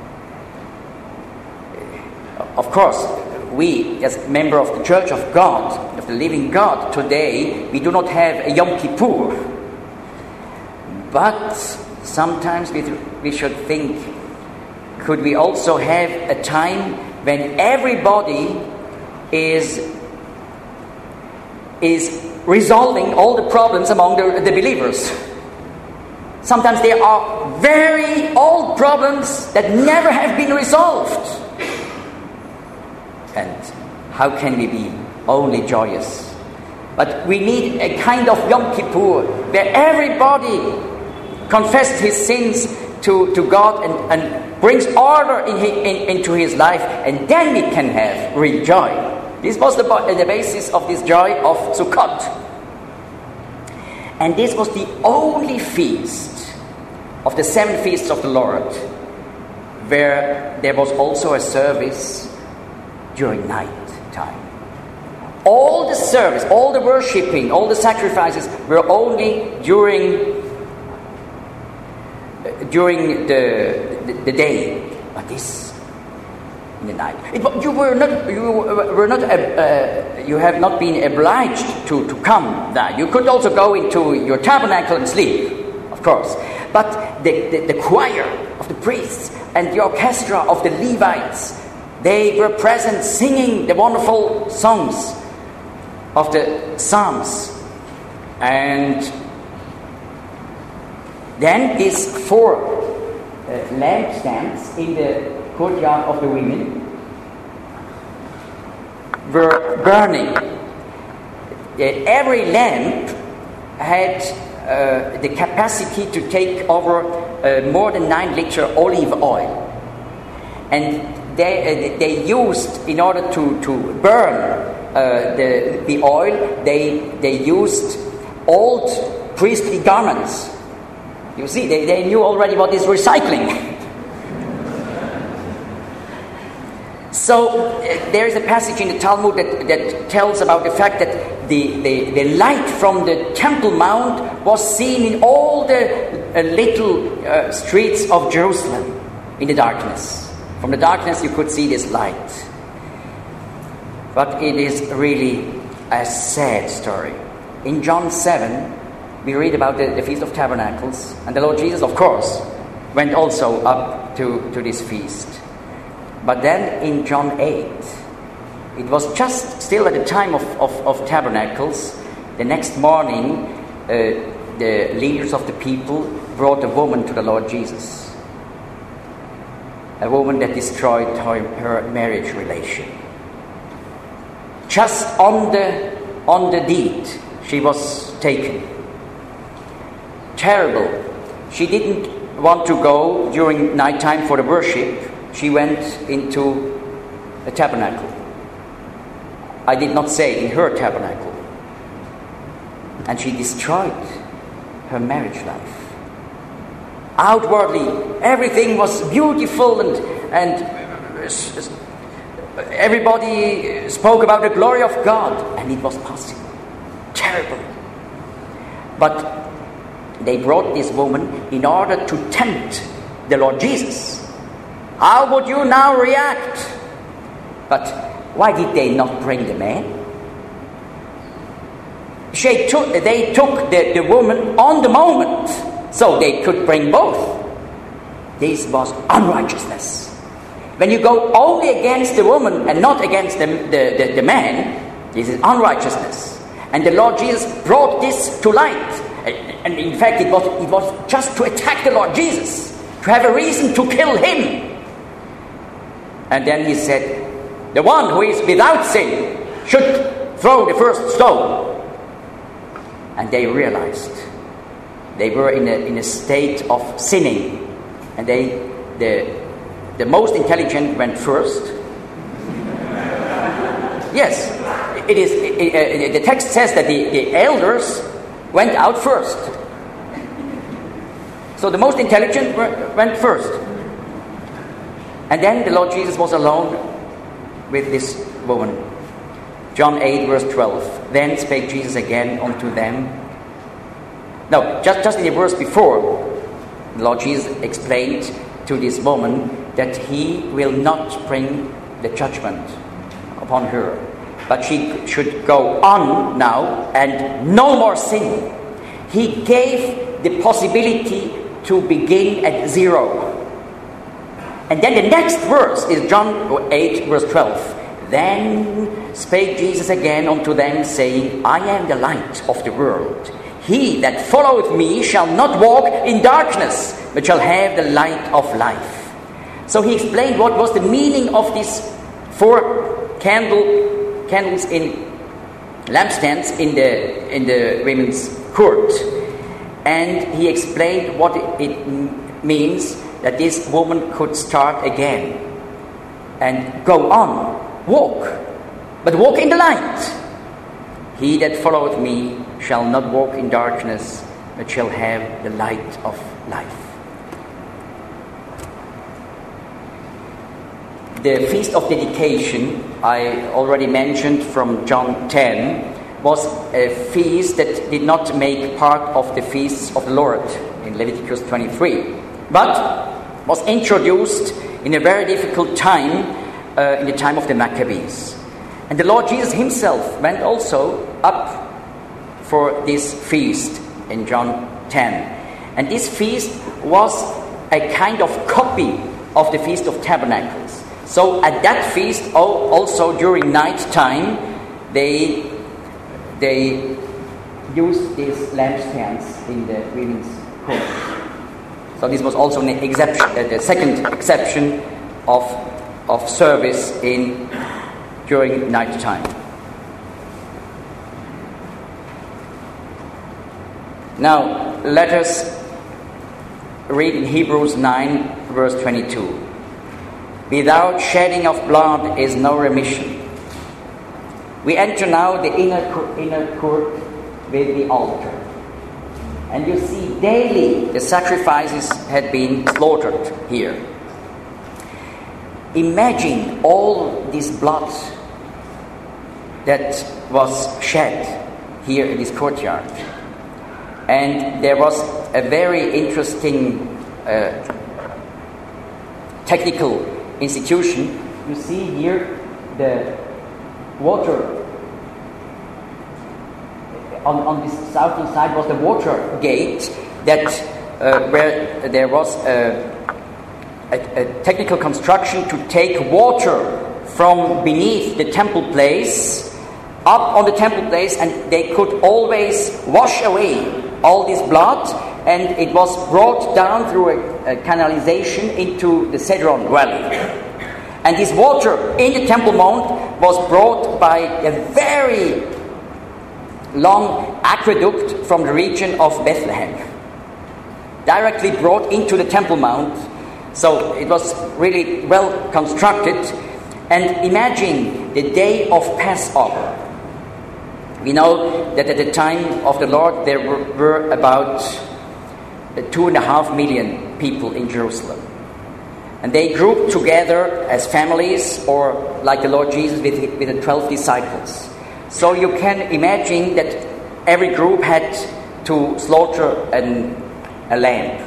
Of course, we, as member of the Church of God, of the living God, today, we do not have a Yom Kippur. But sometimes we should think, could we also have a time when everybody is resolving all the problems among the believers? Sometimes there are very old problems that never have been resolved. And how can we be only joyous? But we need a kind of Yom Kippur where everybody confesses his sins to God and brings order into his life, and then we can have real joy. This was the basis of this joy of Sukkot. And this was the only feast of the 7 feasts of the Lord where there was also a service during night time. All the service, all the worshipping, all the sacrifices were only during the day, but this in the night. You have not been obliged to come there. You could also go into your tabernacle and sleep, of course. But the choir of the priests and the orchestra of the Levites, they were present singing the wonderful songs of the Psalms. And then these 4 lampstands in the courtyard of the women were burning. Every lamp had the capacity to take over more than 9 liter olive oil. And they used, in order to burn the oil, they used old priestly garments. You see, they knew already what is recycling. So there is a passage in the Talmud that tells about the fact that the light from the Temple Mount was seen in all the little streets of Jerusalem in the darkness. From the darkness you could see this light. But it is really a sad story. In John 7, we read about the Feast of Tabernacles, and the Lord Jesus, of course, went also up to this feast. But then in John 8, it was just still at the time of Tabernacles. The next morning, the leaders of the people brought a woman to the Lord Jesus. A woman that destroyed her marriage relation. Just on the deed, she was taken. Terrible. She didn't want to go during nighttime for the worship. She went into a tabernacle. I did not say in her tabernacle. And she destroyed her marriage life. Outwardly, everything was beautiful and everybody spoke about the glory of God, and it was possible. Terrible. But they brought this woman in order to tempt the Lord Jesus. How would you now react But why did they not bring the man? They took the woman on the moment, so they could bring both. This was unrighteousness. When you go only against the woman and not against the man, this is unrighteousness. And the Lord Jesus brought this to light. And in fact, it was just to attack the Lord Jesus, to have a reason to kill him. And then he said, the one who is without sin should throw the first stone. And they realized they were in a state of sinning. And the most intelligent went first. Yes, it is. The text says that the elders went out first. So the most intelligent went first. And then the Lord Jesus was alone with this woman. John 8, verse 12. Then spake Jesus again unto them. No, just in the verse before, the Lord Jesus explained to this woman that he will not bring the judgment upon her, but she should go on now and no more sin. He gave the possibility to begin at zero. And then the next verse is John 8, verse 12. Then spake Jesus again unto them, saying, I am the light of the world. He that followeth me shall not walk in darkness, but shall have the light of life. So he explained what was the meaning of these 4 candles in lampstands in the women's court. And he explained what it means that this woman could start again and go on, walk, but walk in the light. He that followeth me shall not walk in darkness, but shall have the light of life. The Feast of Dedication, I already mentioned from John 10, was a feast that did not make part of the feasts of the Lord in Leviticus 23, but was introduced in a very difficult time, in the time of the Maccabees. And the Lord Jesus himself went also up for this feast in John 10. And this feast was a kind of copy of the Feast of Tabernacles. So at that feast, also during night time, they used these lampstands in the women's court. So this was also an exception, the second exception of service during night time. Now let us read in Hebrews 9, verse 22. Without shedding of blood is no remission. We enter now the inner court with the altar. And you see daily the sacrifices had been slaughtered here. Imagine all this blood that was shed here in this courtyard. And there was a very interesting technical institution. You see here the water. On this southern side was the water gate that where there was a technical construction to take water from beneath the temple place up on the temple place, and they could always wash away all this blood, and it was brought down through a canalization into the Cedron Valley. And this water in the Temple Mount was brought by a very long aqueduct from the region of Bethlehem, directly brought into the Temple Mount. So it was really well constructed. And imagine the day of Passover. We know that at the time of the Lord there were about 2.5 million people in Jerusalem. And they grouped together as families, or like the Lord Jesus with the 12 disciples. So you can imagine that every group had to slaughter a lamb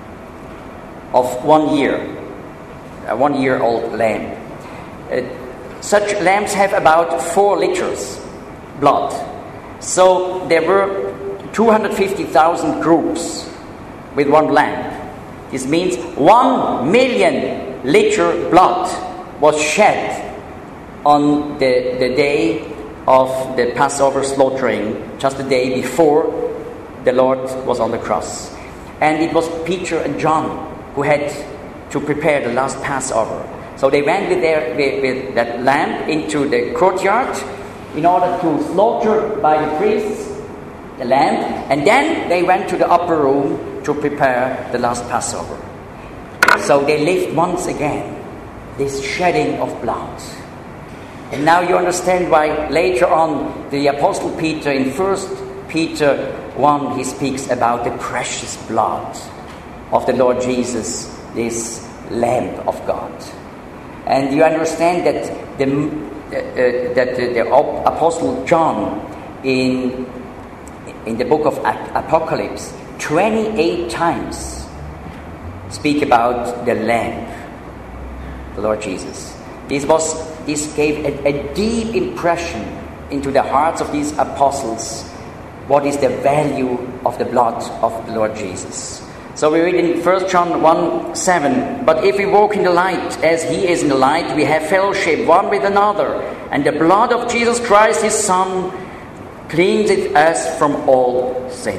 of 1 year, a 1-year-old lamb. such lambs have about 4 liters blood. So there were 250,000 groups with one lamb. This means 1 million liter blood was shed on the day of the Passover slaughtering, just the day before the Lord was on the cross. And it was Peter and John who had to prepare the last Passover. So they went with that lamb into the courtyard in order to slaughter by the priests the lamb, and then they went to the upper room to prepare the last Passover. So they lived once again this shedding of blood. And now you understand why later on the Apostle Peter in 1 Peter 1 he speaks about the precious blood of the Lord Jesus, this Lamb of God. And you understand that the Apostle John in the book of Apocalypse 28 times speak about the Lamb, the Lord Jesus. This gave a deep impression into the hearts of these apostles. What is the value of the blood of the Lord Jesus? So we read in 1 John 1:7, "But if we walk in the light as he is in the light, we have fellowship one with another, and the blood of Jesus Christ his Son cleanses us from all sin."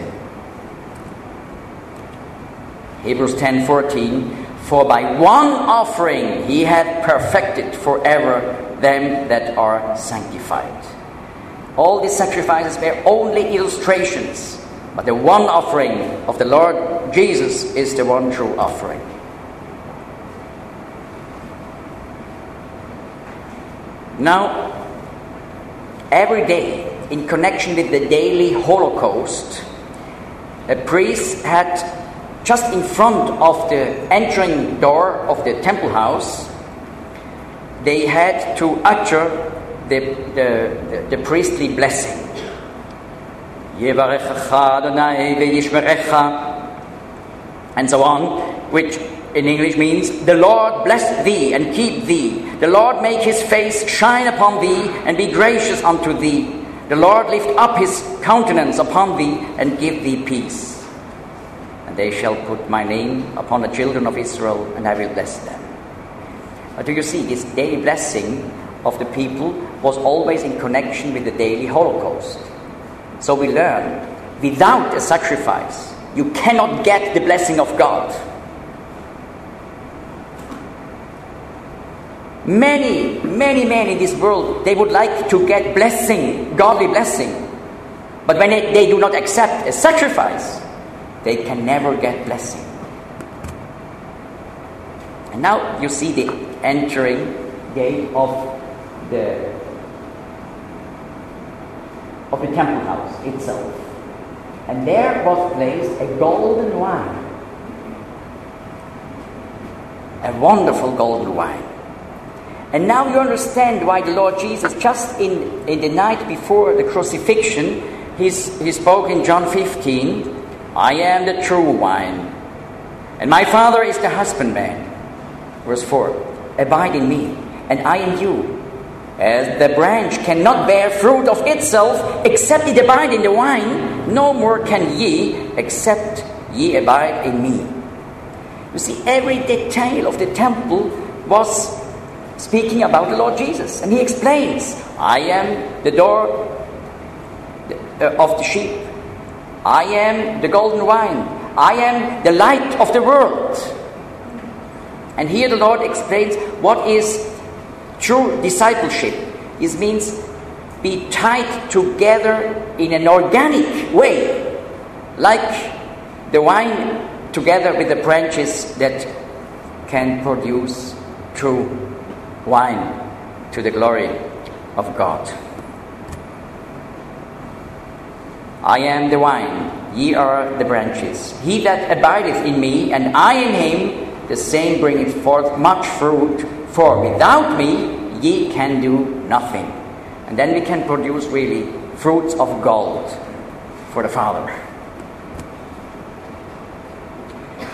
Hebrews 10:14, "For by one offering he hath perfected forever them that are sanctified." All these sacrifices were only illustrations, but the one offering of the Lord Jesus is the one true offering. Now, every day, in connection with the daily Holocaust, a priest had just in front of the entering door of the temple house, they had to utter the priestly blessing. Yevarechecha Adonai ve'yishmerecha, and so on, which in English means, "The Lord bless thee and keep thee. The Lord make his face shine upon thee and be gracious unto thee. The Lord lift up his countenance upon thee and give thee peace. And they shall put my name upon the children of Israel, and I will bless them." Do you see, this daily blessing of the people was always in connection with the daily Holocaust. So we learn, without a sacrifice, you cannot get the blessing of God. Many in this world, they would like to get blessing, godly blessing. But when they do not accept a sacrifice, they can never get blessing. And now you see the entering gate of the temple house itself. And there was placed a golden wine. A wonderful golden wine. And now you understand why the Lord Jesus, just in the night before the crucifixion, he spoke in John 15, "I am the true wine, and my Father is the husbandman." Verse 4, "Abide in me, and I in you. As the branch cannot bear fruit of itself, except it abide in the vine, no more can ye, except ye abide in me." You see, every detail of the temple was speaking about the Lord Jesus. And he explains, "I am the door of the sheep. I am the golden wine. I am the light of the world." And here the Lord explains what is true discipleship. This means be tied together in an organic way, like the vine together with the branches that can produce true wine to the glory of God. "I am the vine, ye are the branches. He that abideth in me, and I in him, the same bringeth forth much fruit, for without me ye can do nothing." And then we can produce really fruits of gold for the Father.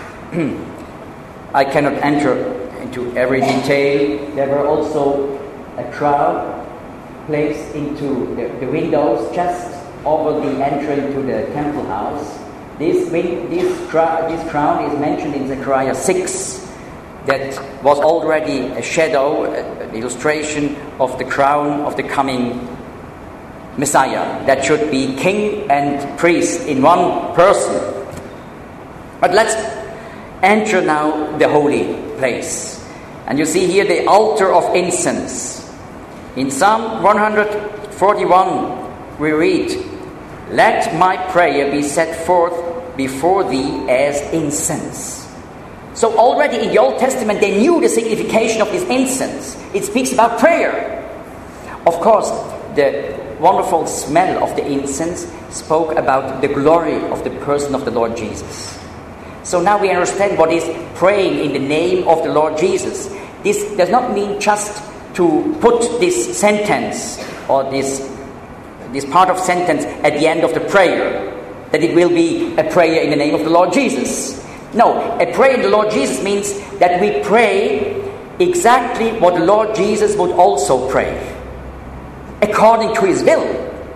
I cannot enter into every detail. There were also a crown placed into the windows just over the entrance to the temple house. This crown is mentioned in Zechariah 6. That was already a shadow, an illustration of the crown of the coming Messiah, that should be king and priest in one person. But let's enter now the holy place. And you see here the altar of incense. In Psalm 141 we read, "Let my prayer be set forth before thee as incense." So already in the Old Testament they knew the signification of this incense. It speaks about prayer. Of course, the wonderful smell of the incense spoke about the glory of the person of the Lord Jesus. So now we understand what is praying in the name of the Lord Jesus. This does not mean just to put this sentence or this part of sentence at the end of the prayer, that it will be a prayer in the name of the Lord Jesus. No, a prayer in the Lord Jesus means that we pray exactly what the Lord Jesus would also pray, according to his will.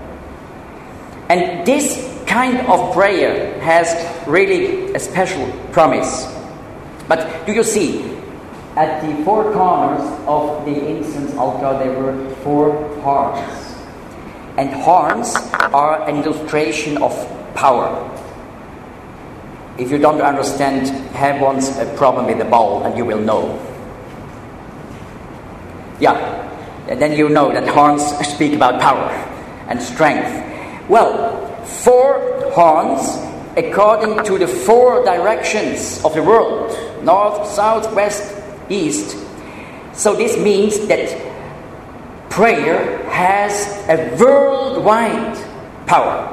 And this kind of prayer has really a special promise. But do you see, at the four corners of the incense altar there were four horns. And horns are an illustration of power. If you don't understand, have once a problem with the ball and you will know. Yeah, and then you know that horns speak about power and strength. Well, four horns according to the four directions of the world: north, south, west, east. So this means that prayer has a worldwide power.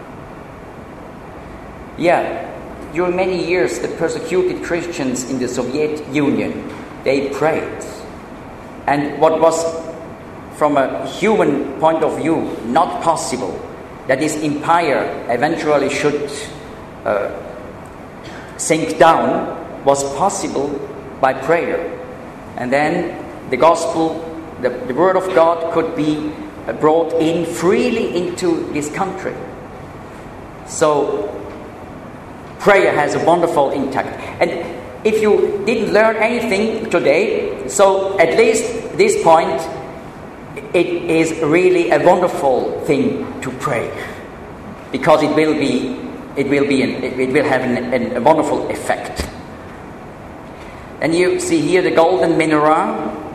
Yeah, during many years the persecuted Christians in the Soviet Union, they prayed. And what was from a human point of view not possible, that this empire eventually should sink down, was possible by prayer. And then the gospel, the word of God could be brought in freely into this country. So prayer has a wonderful impact. And if you didn't learn anything today, so at least this point, it is really a wonderful thing to pray, because it will have a wonderful effect. And you see here the golden menorah.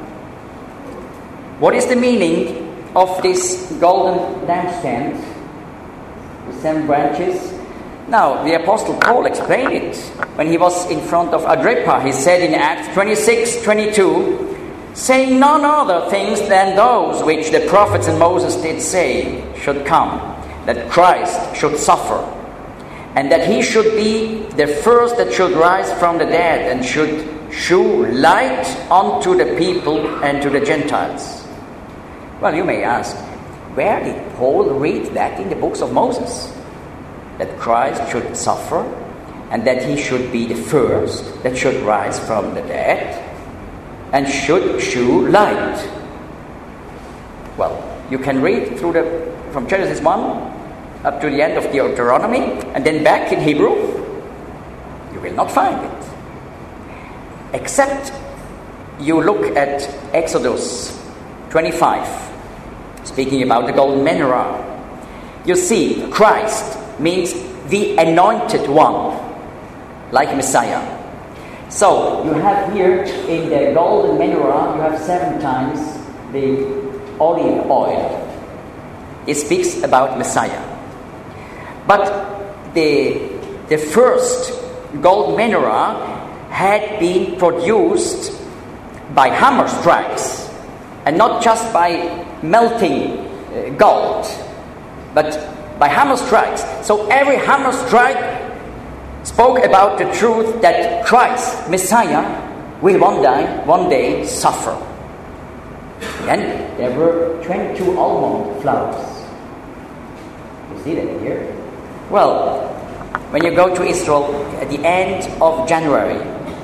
What is the meaning of this golden lampstand? The 7 branches. Now, the Apostle Paul explained it when he was in front of Agrippa. He said in Acts 26:22, saying none other things than those which the prophets and Moses did say should come, that Christ should suffer, and that he should be the first that should rise from the dead, and should shew light unto the people and to the Gentiles. Well, you may ask, where did Paul read that in the books of Moses? That Christ should suffer, and that he should be the first that should rise from the dead, and should shew light. Well, you can read through from Genesis 1 up to the end of Deuteronomy, and then back in Hebrew. You will not find it. Except you look at Exodus 25, speaking about the golden menorah. You see, Christ means the anointed one, like Messiah. So you have here in the golden menorah, you have 7 times the olive oil. It speaks about Messiah. But the first gold menorah had been produced by hammer strikes, and not just by melting gold, but by hammer strikes. So every hammer strike spoke about the truth that Christ, Messiah, will one day suffer. And there were 22 almond flowers. You see that here? Well, when you go to Israel at the end of January,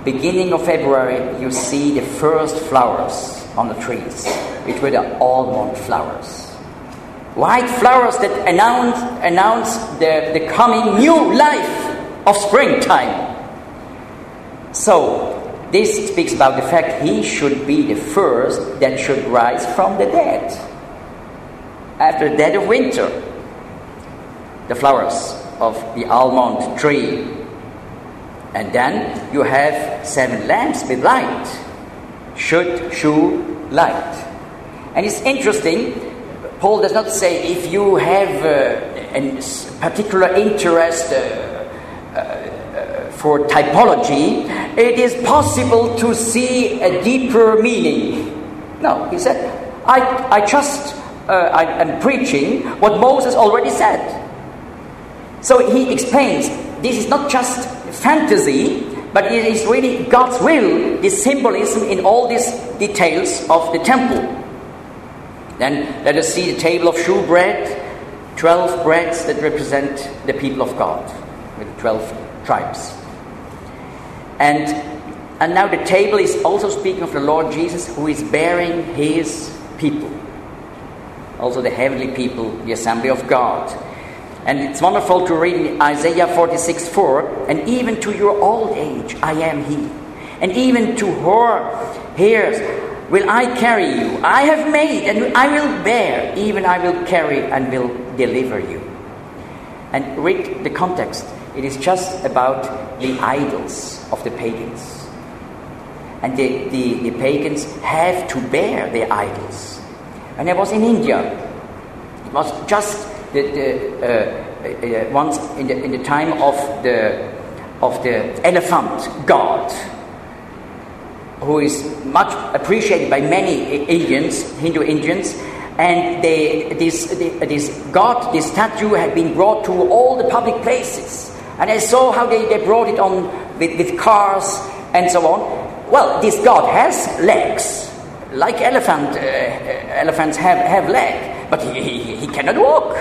beginning of February, you see the first flowers on the trees, which were the almond flowers. White flowers that announce the coming new life of springtime. So, this speaks about the fact he should be the first that should rise from the dead. After the dead of winter, the flowers of the almond tree. And then you have 7 lamps with light. Should shew light. And it's interesting, Paul does not say if you have a particular interest for typology, it is possible to see a deeper meaning. No, he said, I'm preaching what Moses already said. So he explains, this is not just fantasy, but it is really God's will, this symbolism in all these details of the temple. Then let us see the table of shewbread, 12 breads that represent the people of God, with 12 tribes. And now the table is also speaking of the Lord Jesus, who is bearing his people. Also the heavenly people, the assembly of God. And it's wonderful to read in Isaiah 46:4, and even to your old age I am he, and even to her hairs will I carry you. I have made and I will bear, even I will carry and will deliver you. And read the context. It is just about the idols of the pagans. And the pagans have to bear their idols. And I was in India. It was just once in the time of the elephant god, who is much appreciated by many Indians, Hindu Indians, and this god, this statue, had been brought to all the public places, and I saw how they brought it on with cars and so on. Well, this god has legs, like elephants have legs, but he cannot walk.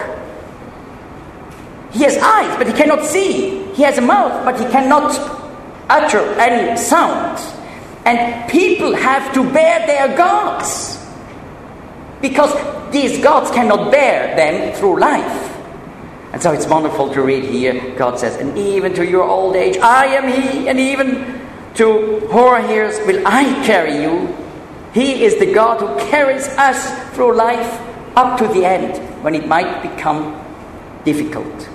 He has eyes, but he cannot see. He has a mouth, but he cannot utter any sound. And people have to bear their gods, because these gods cannot bear them through life. And so it's wonderful to read here. God says, and even to your old age I am he, and even to her hairs will I carry you. He is the God who carries us through life up to the end, when it might become difficult.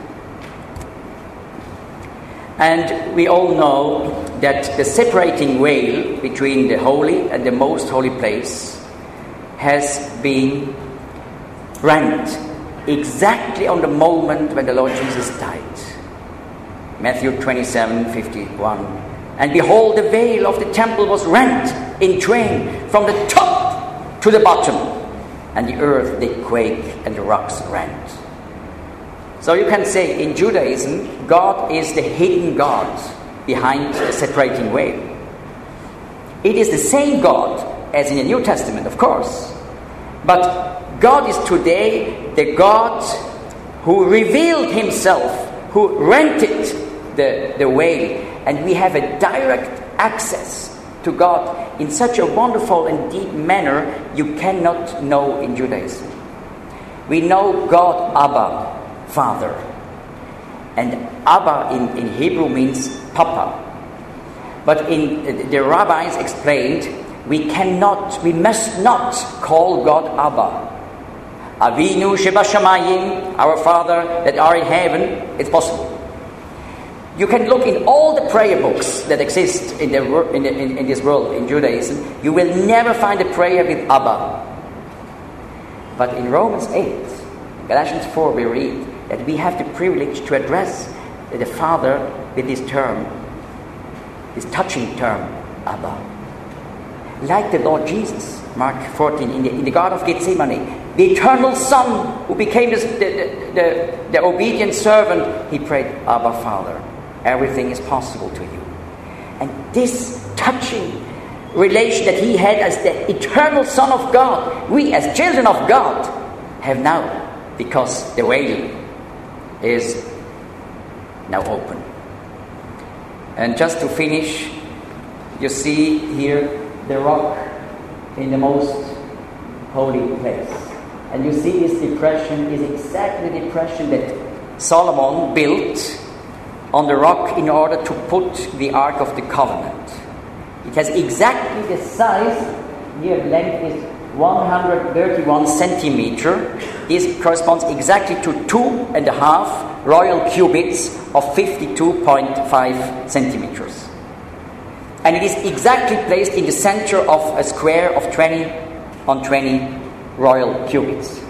And we all know that the separating veil between the holy and the most holy place has been rent exactly on the moment when the Lord Jesus died. Matthew 27:51. And behold, the veil of the temple was rent in twain from the top to the bottom, and the earth did quake and the rocks rent. So you can say in Judaism, God is the hidden God behind the separating veil. It is the same God as in the New Testament, of course. But God is today the God who revealed himself, who rented the veil. And we have a direct access to God in such a wonderful and deep manner you cannot know in Judaism. We know God Abba, Father. And Abba in Hebrew means Papa. But in the rabbis explained, we must not call God Abba. Avinu Shebashamayim, our Father that are in heaven, it's possible. You can look in all the prayer books that exist in this world, in Judaism. You will never find a prayer with Abba. But in Romans 8, Galatians 4, we read that we have the privilege to address the Father with this term, this touching term, Abba. Like the Lord Jesus, Mark 14, in the Garden of Gethsemane, the eternal Son who became the obedient servant, he prayed, Abba, Father. Everything is possible to you. And this touching relation that he had as the eternal Son of God, we as children of God have now, because the veil is now open. And just to finish, you see here the rock in the most holy place. And you see this depression is exactly the depression that Solomon built on the rock in order to put the Ark of the Covenant. It has exactly the size. Here the length is 131 centimeter. This corresponds exactly to 2.5 royal cubits of 52.5 centimeters. And it is exactly placed in the center of a square of 20 on 20 royal cubits.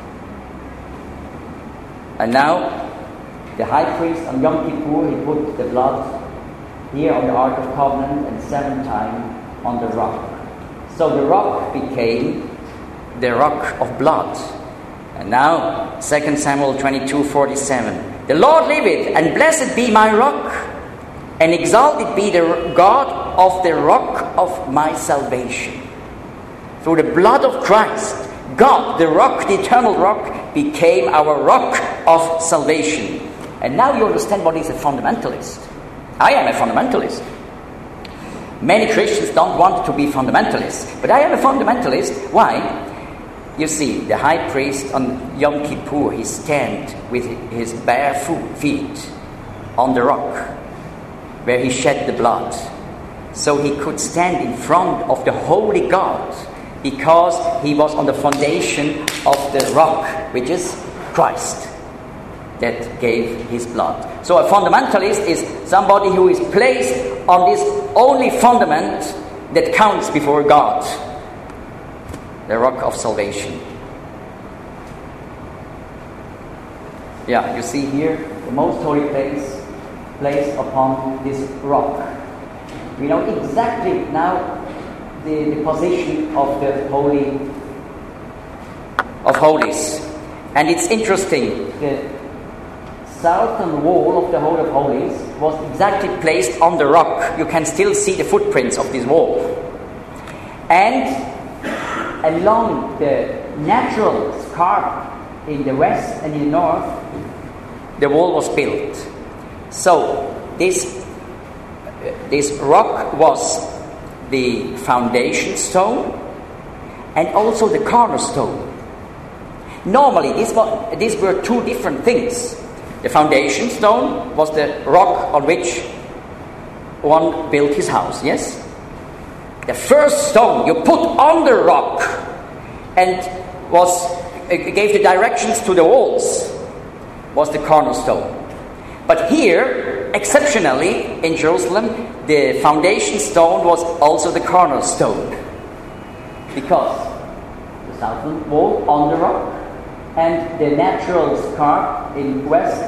And now, the high priest on Yom Kippur, he put the blood here on the Ark of Covenant and 7 times on the rock. So the rock became the rock of blood. And now, 2 Samuel 22:47. The Lord liveth, and blessed be my rock, and exalted be the God of the rock of my salvation. Through the blood of Christ, God, the rock, the eternal rock, became our rock of salvation. And now you understand what is a fundamentalist. I am a fundamentalist. Many Christians don't want to be fundamentalists, but I am a fundamentalist. Why? You see, the high priest on Yom Kippur, he stands with his bare feet on the rock where he shed the blood. So he could stand in front of the holy God because he was on the foundation of the rock, which is Christ, that gave his blood. So a fundamentalist is somebody who is placed on this only fundament that counts before God, the rock of salvation. Yeah, you see here the most holy place placed upon this rock. We know exactly now the position of the Holy of Holies. And it's interesting, the southern wall of the Holy of Holies was exactly placed on the rock. You can still see the footprints of this wall. And along the natural scarp in the west and in the north, the wall was built. So this rock was the foundation stone and also the cornerstone. Normally, these were two different things. The foundation stone was the rock on which one built his house, yes? The first stone you put on the rock and gave the directions to the walls was the cornerstone. But here, exceptionally, in Jerusalem, the foundation stone was also the cornerstone. Because the southern wall on the rock and the natural scarp in the west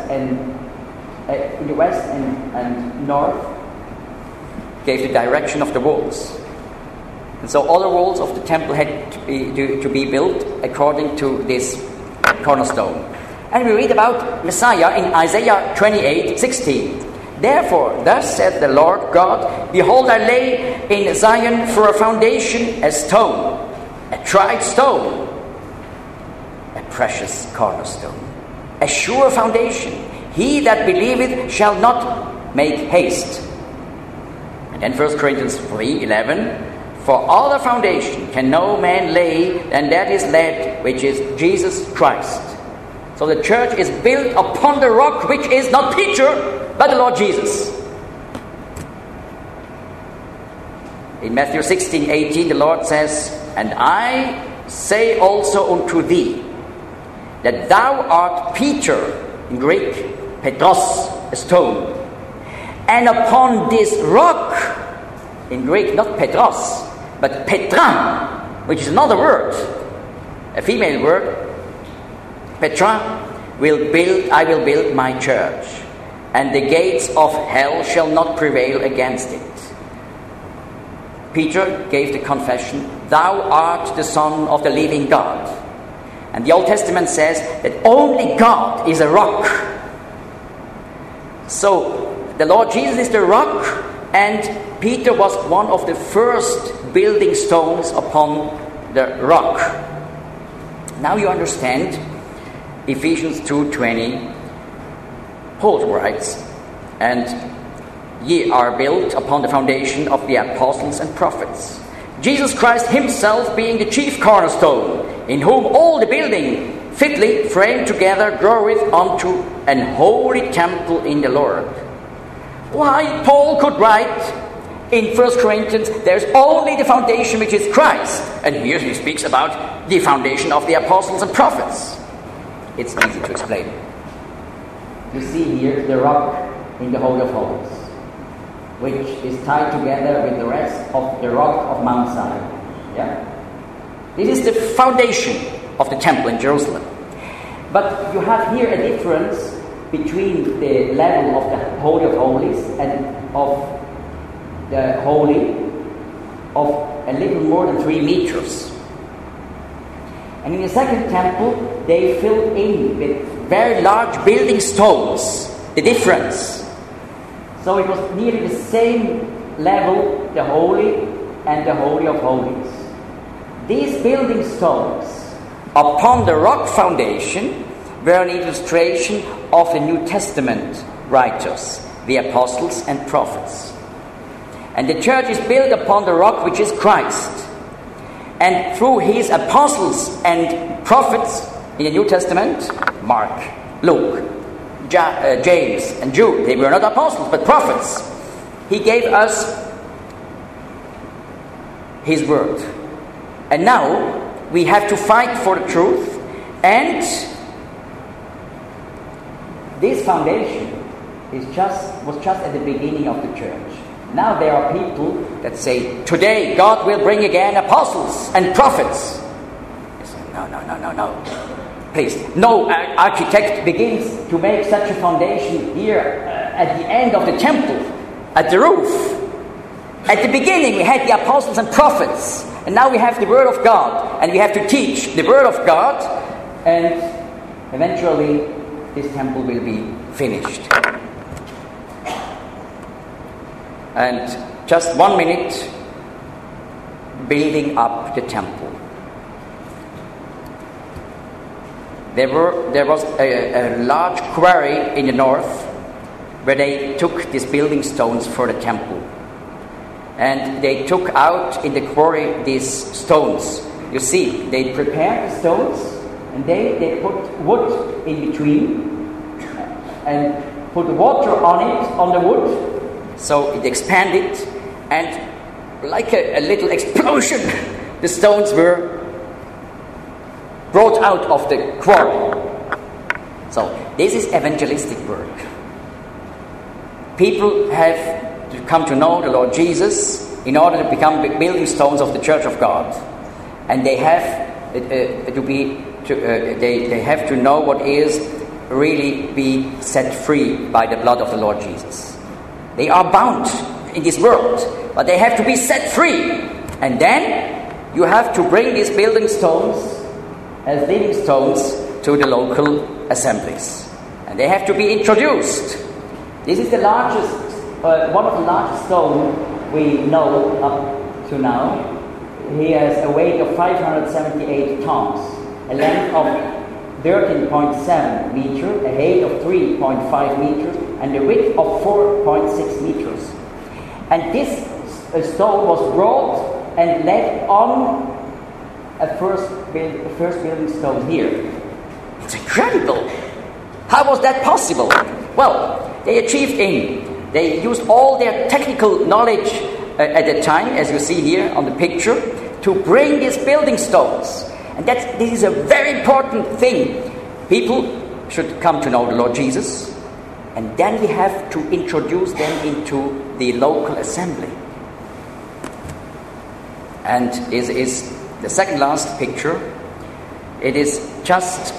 and north gave the direction of the walls. And so all the walls of the temple had to be built according to this cornerstone. And we read about Messiah in Isaiah 28:16. Therefore, thus saith the Lord God, behold, I lay in Zion for a foundation a stone, a tried stone, a precious cornerstone, a sure foundation. He that believeth shall not make haste. And then 1 Corinthians 3:11, for other foundation can no man lay than that is laid, which is Jesus Christ. So the church is built upon the rock, which is not Peter, but the Lord Jesus. In Matthew 16:18, the Lord says, and I say also unto thee, that thou art Peter, in Greek, Petros, a stone. And upon this rock, in Greek, not Petros, but Petra, which is another word, a female word, Petra, I will build my church, and the gates of hell shall not prevail against it. Peter gave the confession, thou art the Son of the living God. And the Old Testament says that only God is a rock. So the Lord Jesus is the rock, and Peter was one of the first building stones upon the rock. Now you understand Ephesians 2:20. Paul writes, and ye are built upon the foundation of the apostles and prophets, Jesus Christ himself being the chief cornerstone, in whom all the building fitly framed together groweth unto an holy temple in the Lord. Why Paul could write in 1 Corinthians, there's only the foundation which is Christ. And here he speaks about the foundation of the apostles and prophets. It's easy to explain. You see here the rock in the Holy of Holies, which is tied together with the rest of the rock of Mount Zion. Yeah? This is the foundation of the temple in Jerusalem. But you have here a difference between the level of the Holy of Holies and of the Holy of a little more than 3 meters. And in the second temple, they filled in with very large building stones, the difference. So it was nearly the same level, the Holy and the Holy of Holies. These building stones upon the rock foundation were an illustration of the New Testament writers, the apostles and prophets. And the church is built upon the rock which is Christ. And through his apostles and prophets in the New Testament, Mark, Luke, James and Jude, they were not apostles but prophets. He gave us his word. And now we have to fight for the truth, and this foundation was just at the beginning of the church. Now there are people that say, today God will bring again apostles and prophets. I say, no. Please, no architect begins to make such a foundation here at the end of the temple, at the roof. At the beginning we had the apostles and prophets, and now we have the Word of God, and we have to teach the Word of God, and eventually this temple will be finished. And just 1 minute, building up the temple. There was a large quarry in the north where they took these building stones for the temple. And they took out in the quarry these stones. You see, they prepared the stones and they put wood in between and put water on it, on the wood. So it expanded, and like a little explosion, the stones were brought out of the quarry. So this is evangelistic work. People have to come to know the Lord Jesus in order to become building stones of the Church of God, and they have they have to know what is really be set free by the blood of the Lord Jesus. They are bound in this world, but they have to be set free. And then you have to bring these building stones as living stones to the local assemblies. And they have to be introduced. This is the largest, one of the largest stones we know up to now. He has a weight of 578 tons, a length of 13.7 meters, a height of 3.5 meters, and a width of 4.6 meters. And this stone was brought and laid on a first building stone here. It's incredible! How was that possible? Well, they they used all their technical knowledge at the time, as you see here on the picture, to bring these building stones. And this is a very important thing. People should come to know the Lord Jesus, and then we have to introduce them into the local assembly. And is the second last picture. It is just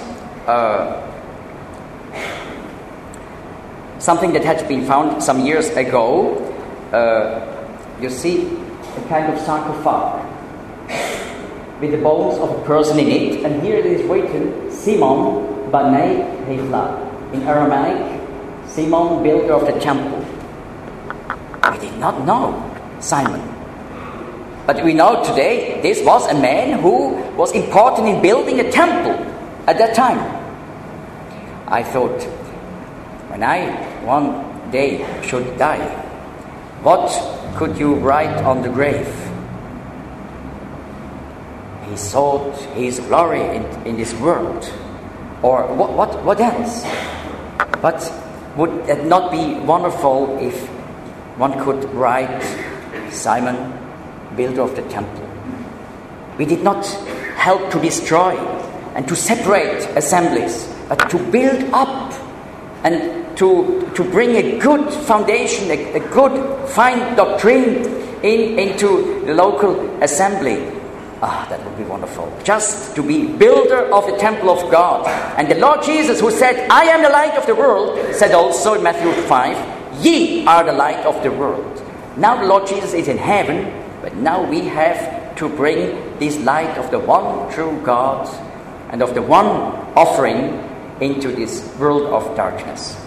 something that had been found some years ago. You see a kind of sarcophagus with the bones of a person in it, and here it is written Simon Banei Hefla. In Aramaic, Simon, builder of the temple. I did not know Simon. But we know today this was a man who was important in building a temple at that time. I thought, when I one day should die, What could you write on the grave? He sought his glory in this world. Or what else? But would it not be wonderful if one could write Simon, builder of the temple? We did not help to destroy and to separate assemblies, but to build up and to bring a good foundation, a good, fine doctrine into the local assembly. That would be wonderful. Just to be builder of the temple of God. And the Lord Jesus, who said, I am the light of the world, said also in Matthew 5, ye are the light of the world. Now the Lord Jesus is in heaven, but now we have to bring this light of the one true God and of the one offering into this world of darkness.